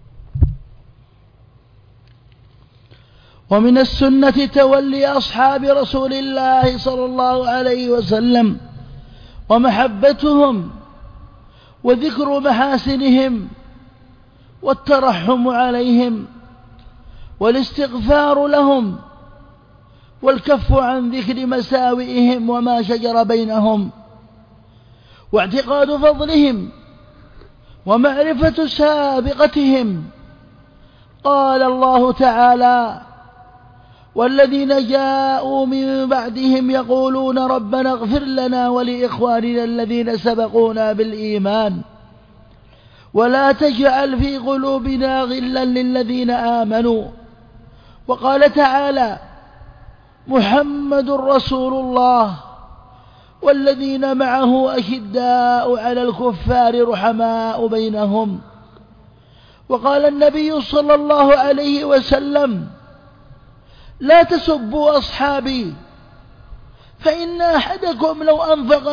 ومن السنة تولي أصحاب رسول الله صلى الله عليه وسلم ومحبتهم وذكر محاسنهم والترحم عليهم والاستغفار لهم والكف عن ذكر مساوئهم وما شجر بينهم واعتقاد فضلهم ومعرفة سابقتهم. قال الله تعالى: والذين جاءوا من بعدهم يقولون ربنا اغفر لنا ولإخواننا الذين سبقونا بالإيمان ولا تجعل في قلوبنا غلا للذين آمنوا. وقال تعالى: محمد رسول الله والذين معه أشداء على الكفار رحماء بينهم. وقال النبي صلى الله عليه وسلم: لا تسبوا أصحابي فإن أحدكم لو أنفق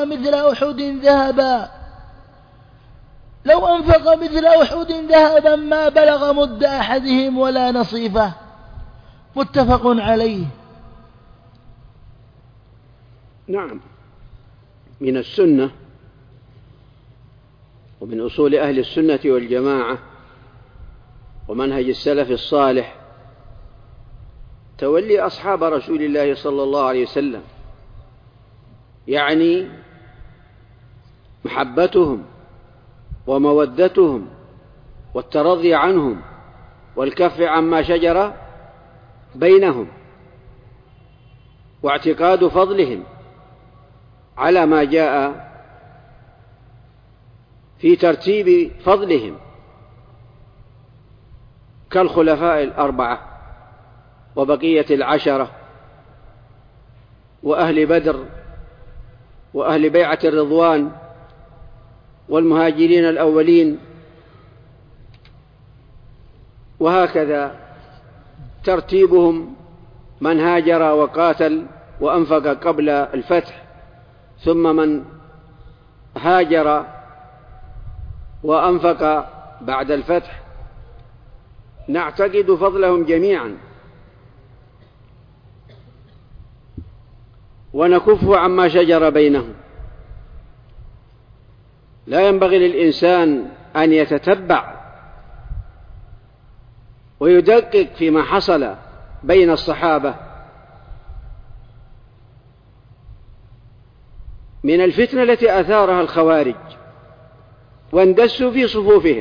مثل أحد ذهبا ما بلغ مد أحدهم ولا نصيفه. متفق عليه. نعم، من السنة ومن أصول أهل السنة والجماعة ومنهج السلف الصالح تولي أصحاب رسول الله صلى الله عليه وسلم، يعني محبتهم ومودتهم والترضي عنهم والكف عما شجر بينهم واعتقاد فضلهم على ما جاء في ترتيب فضلهم كالخلفاء الأربعة وبقية العشرة وأهل بدر وأهل بيعة الرضوان والمهاجرين الأولين، وهكذا ترتيبهم من هاجر وقاتل وأنفق قبل الفتح، ثم من هاجر وأنفق بعد الفتح. نعتقد فضلهم جميعا ونكف عما شجر بينهم. لا ينبغي للإنسان أن يتتبع ويدقق فيما حصل بين الصحابة من الفتنة التي أثارها الخوارج واندسوا في صفوفهم.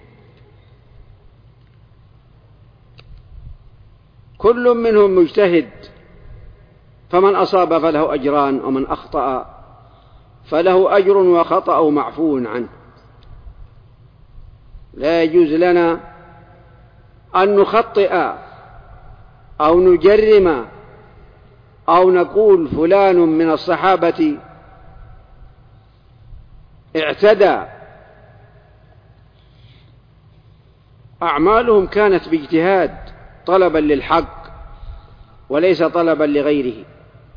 كل منهم مجتهد، فمن أصاب فله أجران، ومن أخطأ فله أجر وخطأ معفو عنه. لا يجوز لنا أن نخطئ أو نجرم أو نقول فلان من الصحابة اعتدى. أعمالهم كانت باجتهاد طلبا للحق وليس طلبا لغيره،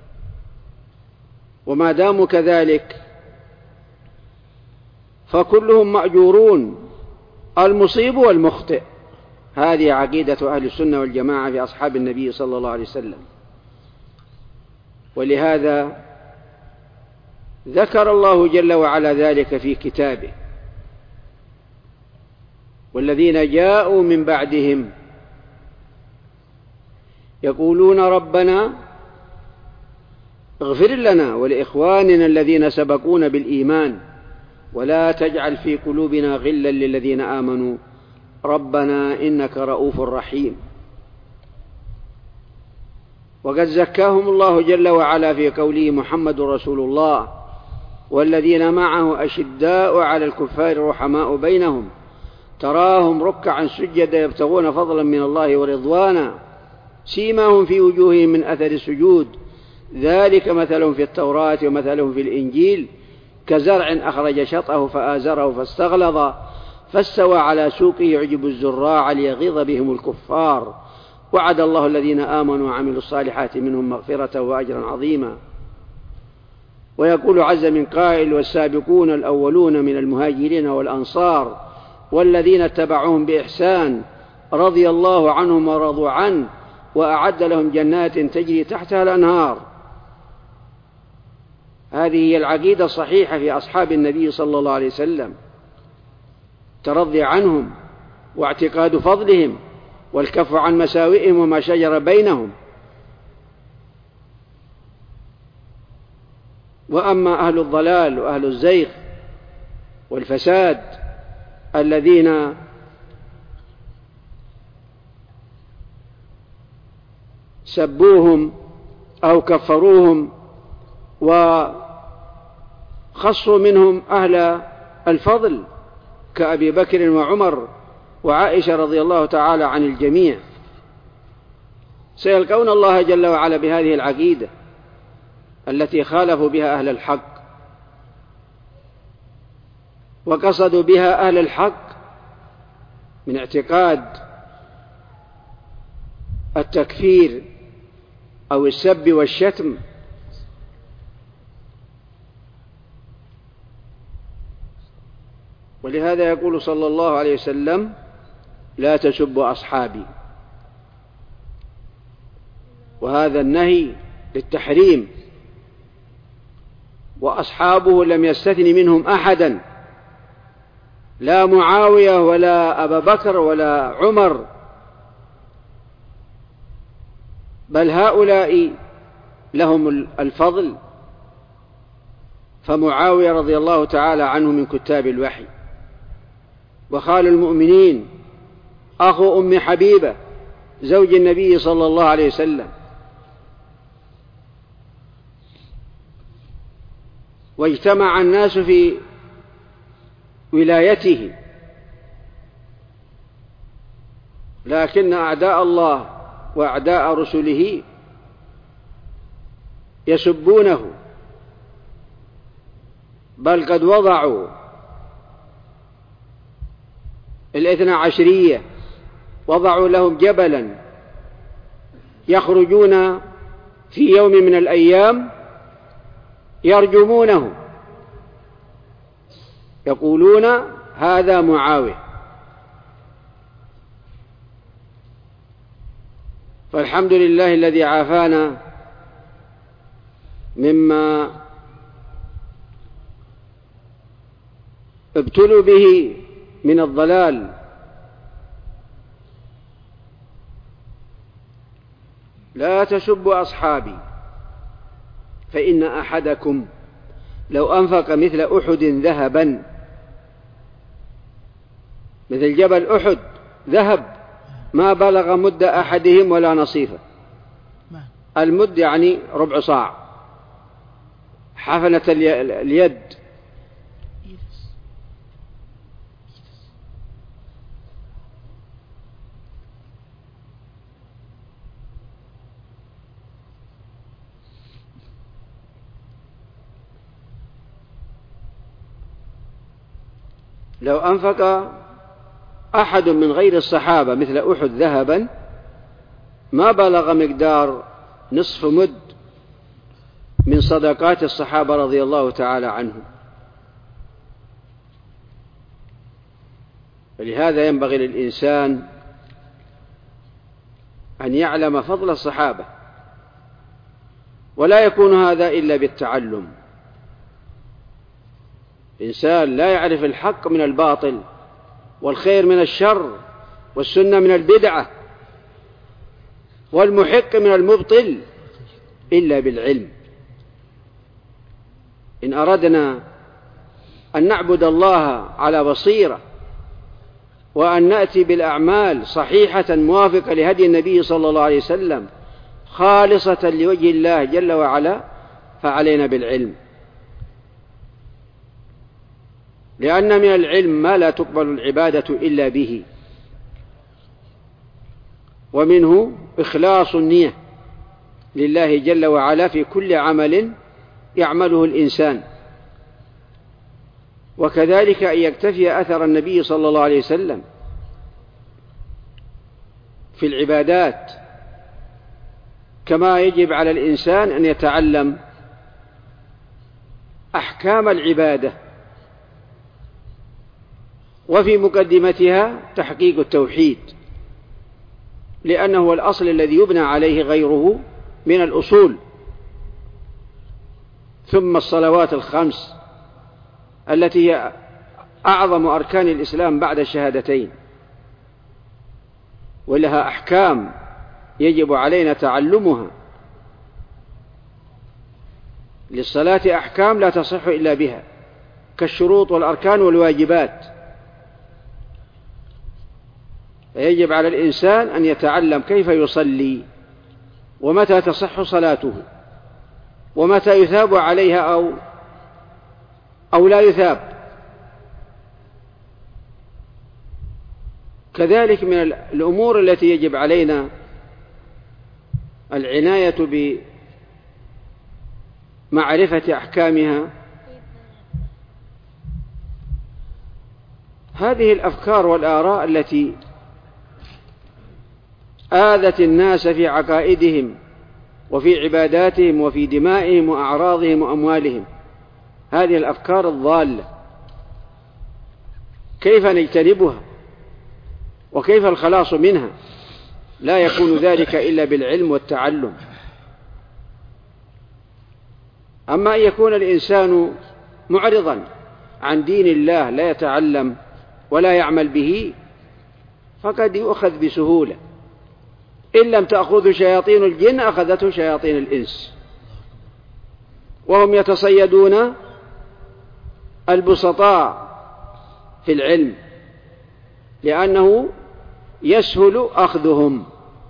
وما داموا كذلك فكلهم مأجورون، المصيب والمخطئ. هذه عقيدة أهل السنة والجماعة في أصحاب النبي صلى الله عليه وسلم. ولهذا ذكر الله جل وعلا ذلك في كتابه: والذين جاءوا من بعدهم يقولون ربنا اغفر لنا ولإخواننا الذين سبقونا بالإيمان ولا تجعل في قلوبنا غلا للذين آمنوا ربنا إنك رؤوف رحيم. وقد زكاهم الله جل وعلا في قوله: محمد رسول الله والذين معه أشداء على الكفار رحماء بينهم تراهم ركعا سجدا يبتغون فضلا من الله ورضوانا سيماهم في وجوههم من أثر السجود ذلك مثلهم في التوراة ومثلهم في الإنجيل كزرع أخرج شطأه فآزره فاستغلظ فاستوى على سوقه يعجب الزراع ليغيظ بهم الكفار وعد الله الذين آمنوا وعملوا الصالحات منهم مغفرة وأجرا عظيما. ويقول عز من قائل: والسابقون الأولون من المهاجرين والأنصار والذين اتبعوهم بإحسان رضي الله عنهم ورضوا عنه وأعد لهم جنات تجري تحتها الأنهار. هذه هي العقيدة الصحيحة في أصحاب النبي صلى الله عليه وسلم: ترضي عنهم واعتقاد فضلهم والكف عن مساوئهم وما شجر بينهم. وأما أهل الضلال وأهل الزيغ والفساد الذين سبوهم أو كفروهم وخصوا منهم أهل الفضل كأبي بكر وعمر وعائشة رضي الله تعالى عن الجميع، سيلقون الله جل وعلا بهذه العقيدة التي خالفوا بها أهل الحق وقصدوا بها أهل الحق من اعتقاد التكفير أو السب والشتم. ولهذا يقول صلى الله عليه وسلم: لا تسبوا أصحابي. وهذا النهي للتحريم، وأصحابه لم يستثن منهم أحدا، لا معاوية ولا أبا بكر ولا عمر، بل هؤلاء لهم الفضل. فمعاوية رضي الله تعالى عنه من كتاب الوحي، وخال المؤمنين، أخو أم حبيبة زوج النبي صلى الله عليه وسلم، واجتمع الناس في ولايته، لكن أعداء الله وأعداء رسله يسبونه، بل قد وضعوا الاثنى عشرية، وضعوا لهم جبلا يخرجون في يوم من الأيام يرجمونه، يقولون هذا معاوية. فالحمد لله الذي عافانا مما ابتلوا به من الضلال. لا تسبوا أصحابي فإن أحدكم لو أنفق مثل أحد ذهبا مثل جبل أحد ذهب ما بلغ مد أحدهم ولا نصيفه. المد يعني ربع صاع، حفنة اليد. لو أنفق أحد من غير الصحابة مثل أحد ذهبا ما بلغ مقدار نصف مد من صدقات الصحابة رضي الله تعالى عنهم. ولهذا ينبغي للإنسان أن يعلم فضل الصحابة، ولا يكون هذا إلا بالتعلم. الإنسان لا يعرف الحق من الباطل والخير من الشر والسنة من البدعة والمحق من المبطل إلا بالعلم. إن أردنا أن نعبد الله على بصيرة وأن نأتي بالأعمال صحيحة موافقة لهدي النبي صلى الله عليه وسلم خالصة لوجه الله جل وعلا، فعلينا بالعلم، لأن من العلم ما لا تقبل العبادة إلا به، ومنه إخلاص النية لله جل وعلا في كل عمل يعمله الإنسان، وكذلك أن يكتفي أثر النبي صلى الله عليه وسلم في العبادات، كما يجب على الإنسان أن يتعلم أحكام العبادة، وفي مقدمتها تحقيق التوحيد، لأنه هو الأصل الذي يبنى عليه غيره من الأصول، ثم الصلوات الخمس التي هي أعظم أركان الإسلام بعد الشهادتين، ولها أحكام يجب علينا تعلمها. للصلاة أحكام لا تصح إلا بها، كالشروط والأركان والواجبات، فيجب على الإنسان أن يتعلم كيف يصلي، ومتى تصح صلاته، ومتى يثاب عليها أو لا يثاب. كذلك من الأمور التي يجب علينا العناية بمعرفة أحكامها هذه الأفكار والآراء التي آذت الناس في عقائدهم وفي عباداتهم وفي دمائهم وأعراضهم وأموالهم، هذه الأفكار الضالة كيف نجتنبها وكيف الخلاص منها؟ لا يكون ذلك إلا بالعلم والتعلم. أما أن يكون الإنسان معرضا عن دين الله لا يتعلم ولا يعمل به فقد يؤخذ بسهولة، إن لم تأخذ شياطين الجن أخذته شياطين الإنس، وهم يتصيدون البسطاء في العلم لأنه يسهل أخذهم.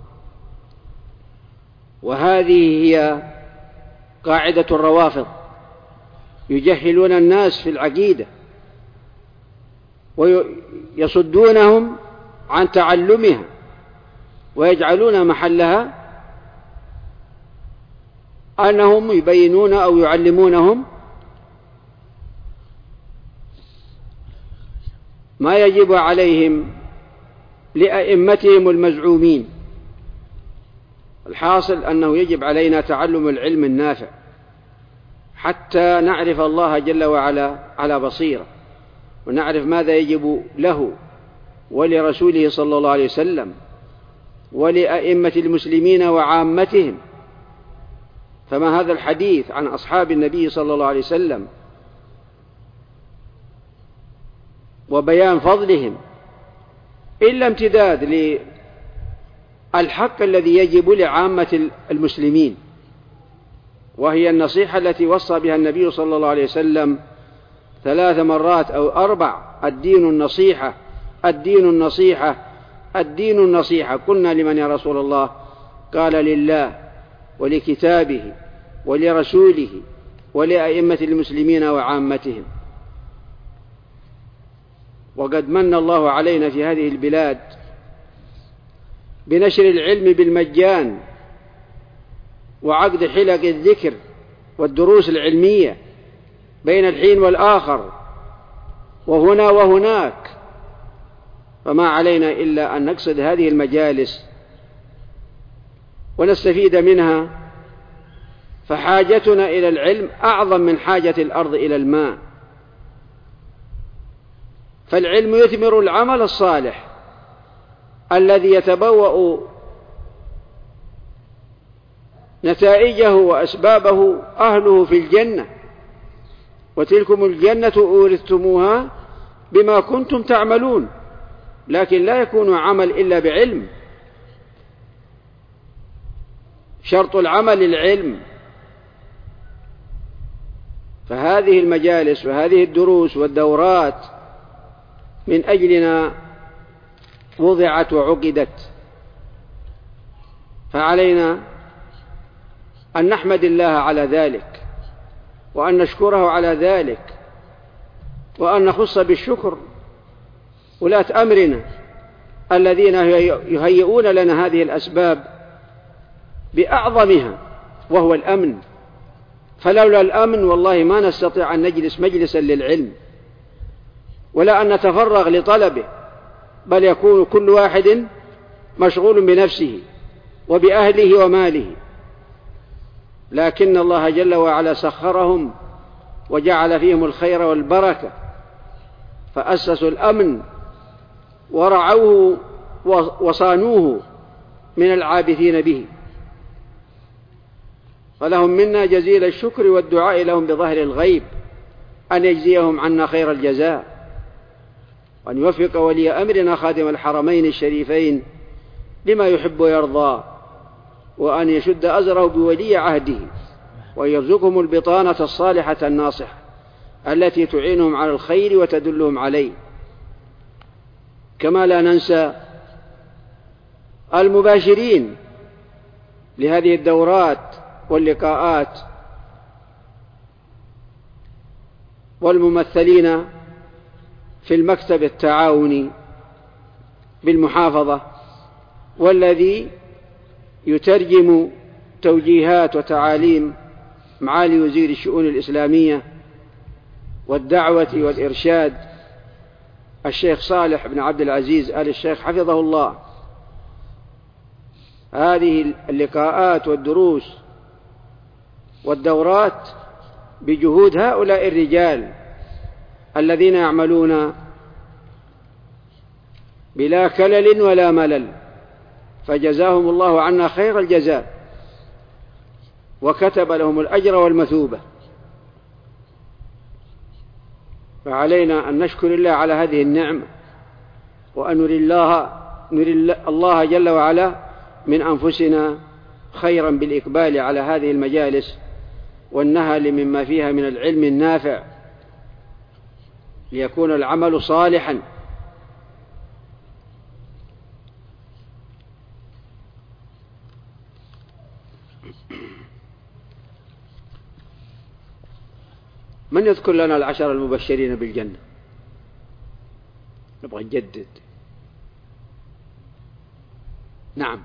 وهذه هي قاعدة الروافض، يجهلون الناس في العقيدة ويصدونهم عن تعلمها، ويجعلون محلها أنهم يبينون أو يعلمونهم ما يجب عليهم لأئمتهم المزعومين. الحاصل أنه يجب علينا تعلم العلم النافع حتى نعرف الله جل وعلا على بصيرة، ونعرف ماذا يجب له ولرسوله صلى الله عليه وسلم ولأئمة المسلمين وعامتهم. فما هذا الحديث عن أصحاب النبي صلى الله عليه وسلم وبيان فضلهم إلا امتداد للحق الذي يجب لعامة المسلمين، وهي النصيحة التي وصى بها النبي صلى الله عليه وسلم 3 مرات أو 4: الدين النصيحة الدين النصيحة، الدين النصيحة. قلنا لمن يا رسول الله؟ قال لله ولكتابه ولرسوله ولأئمة المسلمين وعامتهم. وقد من الله علينا في هذه البلاد بنشر العلم بالمجان وعقد حلق الذكر والدروس العلمية بين الحين والآخر وهنا وهناك، فما علينا إلا أن نقصد هذه المجالس ونستفيد منها، فحاجتنا إلى العلم أعظم من حاجة الأرض إلى الماء. فالعلم يثمر العمل الصالح الذي يتبوأ نتائجه وأسبابه أهله في الجنة، وتلكم الجنة أورثتموها بما كنتم تعملون. لكن لا يكون عمل إلا بعلم، شرط العمل العلم. فهذه المجالس وهذه الدروس والدورات من أجلنا وضعت وعقدت، فعلينا أن نحمد الله على ذلك وأن نشكره على ذلك وأن نخص بالشكر ولاة أمرنا الذين يهيئون لنا هذه الأسباب بأعظمها وهو الأمن. فلولا الأمن والله ما نستطيع أن نجلس مجلسا للعلم ولا أن نتفرغ لطلبه، بل يكون كل واحد مشغول بنفسه وبأهله وماله. لكن الله جل وعلا سخرهم وجعل فيهم الخير والبركة، فأسسوا الأمن ورعوه وصانوه من العابثين به. فلهم منا جزيل الشكر والدعاء لهم بظهر الغيب أن يجزيهم عنا خير الجزاء، وأن يوفق ولي أمرنا خادم الحرمين الشريفين لما يحب ويرضى، وأن يشد أزره بولي عهده، وأن يرزقهم البطانة الصالحة الناصحة التي تعينهم على الخير وتدلهم عليه. كما لا ننسى المباشرين لهذه الدورات واللقاءات والممثلين في المكتب التعاوني بالمحافظة، والذي يترجم توجيهات وتعاليم معالي وزير الشؤون الإسلامية والدعوة والإرشاد الشيخ صالح بن عبد العزيز آل الشيخ حفظه الله. هذه اللقاءات والدروس والدورات بجهود هؤلاء الرجال الذين يعملون بلا كلل ولا ملل، فجزاهم الله عنا خير الجزاء وكتب لهم الأجر والمثوبة. فعلينا أن نشكر الله على هذه النعمة، وأن نري الله جل وعلا من أنفسنا خيرا بالإقبال على هذه المجالس والنهل مما فيها من العلم النافع، ليكون العمل صالحا. من يذكر لنا العشر المبشرين بالجنة؟ نبغى نجدد. نعم.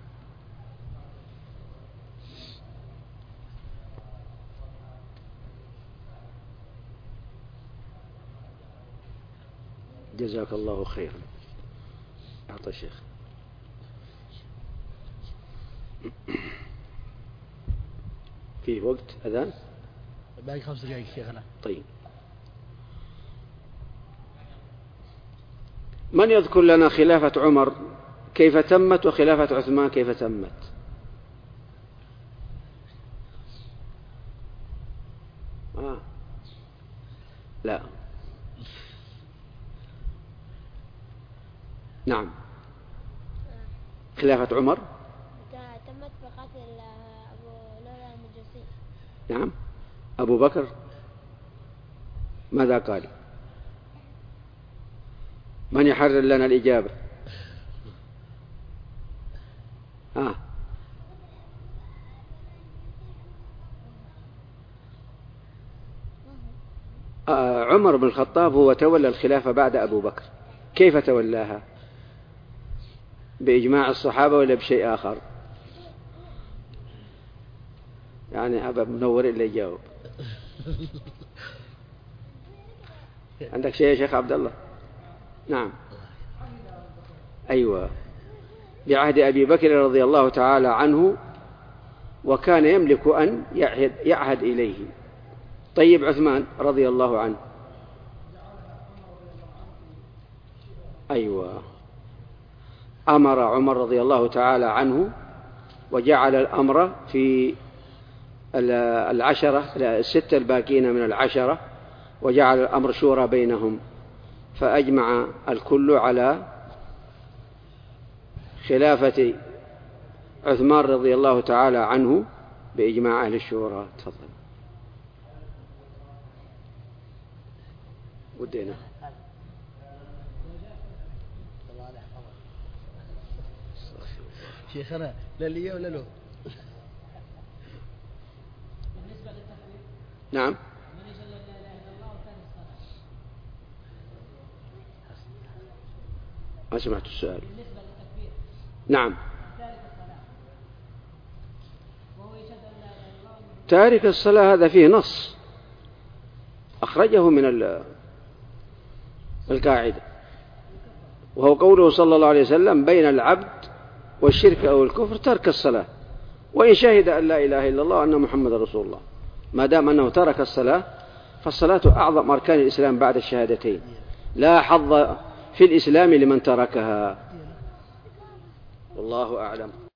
جزاك الله خيرا. أعطى الشيخ. في وقت أذان؟ باقي 5 دقائق شيخنا. طيب. من يذكر لنا خلافة عمر كيف تمت وخلافة عثمان كيف تمت؟ لا. نعم. خلافة عمر تمت بقتل أبو لؤلؤ المجوسي. نعم. أبو بكر ماذا قال؟ من يحرر لنا الإجابة؟ عمر بن الخطاب هو تولى الخلافة بعد أبو بكر. كيف تولاها؟ بإجماع الصحابة ولا بشيء آخر؟ يعني أبا منور اللي يجاوب. عندك شيء يا شيخ عبد الله؟ نعم. أيوة، بعهد أبي بكر رضي الله تعالى عنه، وكان يملك أن يعهد إليه. طيب عثمان رضي الله عنه. أيوة، أمر عمر رضي الله تعالى عنه وجعل الأمر في العشرة الستة الباقين من العشرة، وجعل الأمر شورى بينهم، فأجمع الكل على خلافة عثمان رضي الله تعالى عنه بإجماع أهل الشورى. تفضل. ودينا شيخنا لا لي ولا له. نعم. ما سمعت السؤال. نعم. تارك الصلاة هذا فيه نص أخرجه من القاعدة، وهو قوله صلى الله عليه وسلم: بين العبد والشرك أو الكفر ترك الصلاة، وإن شهد أن لا إله إلا الله وأن محمد رسول الله. ما دام أنه ترك الصلاة، فالصلاة أعظم أركان الإسلام بعد الشهادتين، لا حظ في الإسلام لمن تركها. والله أعلم.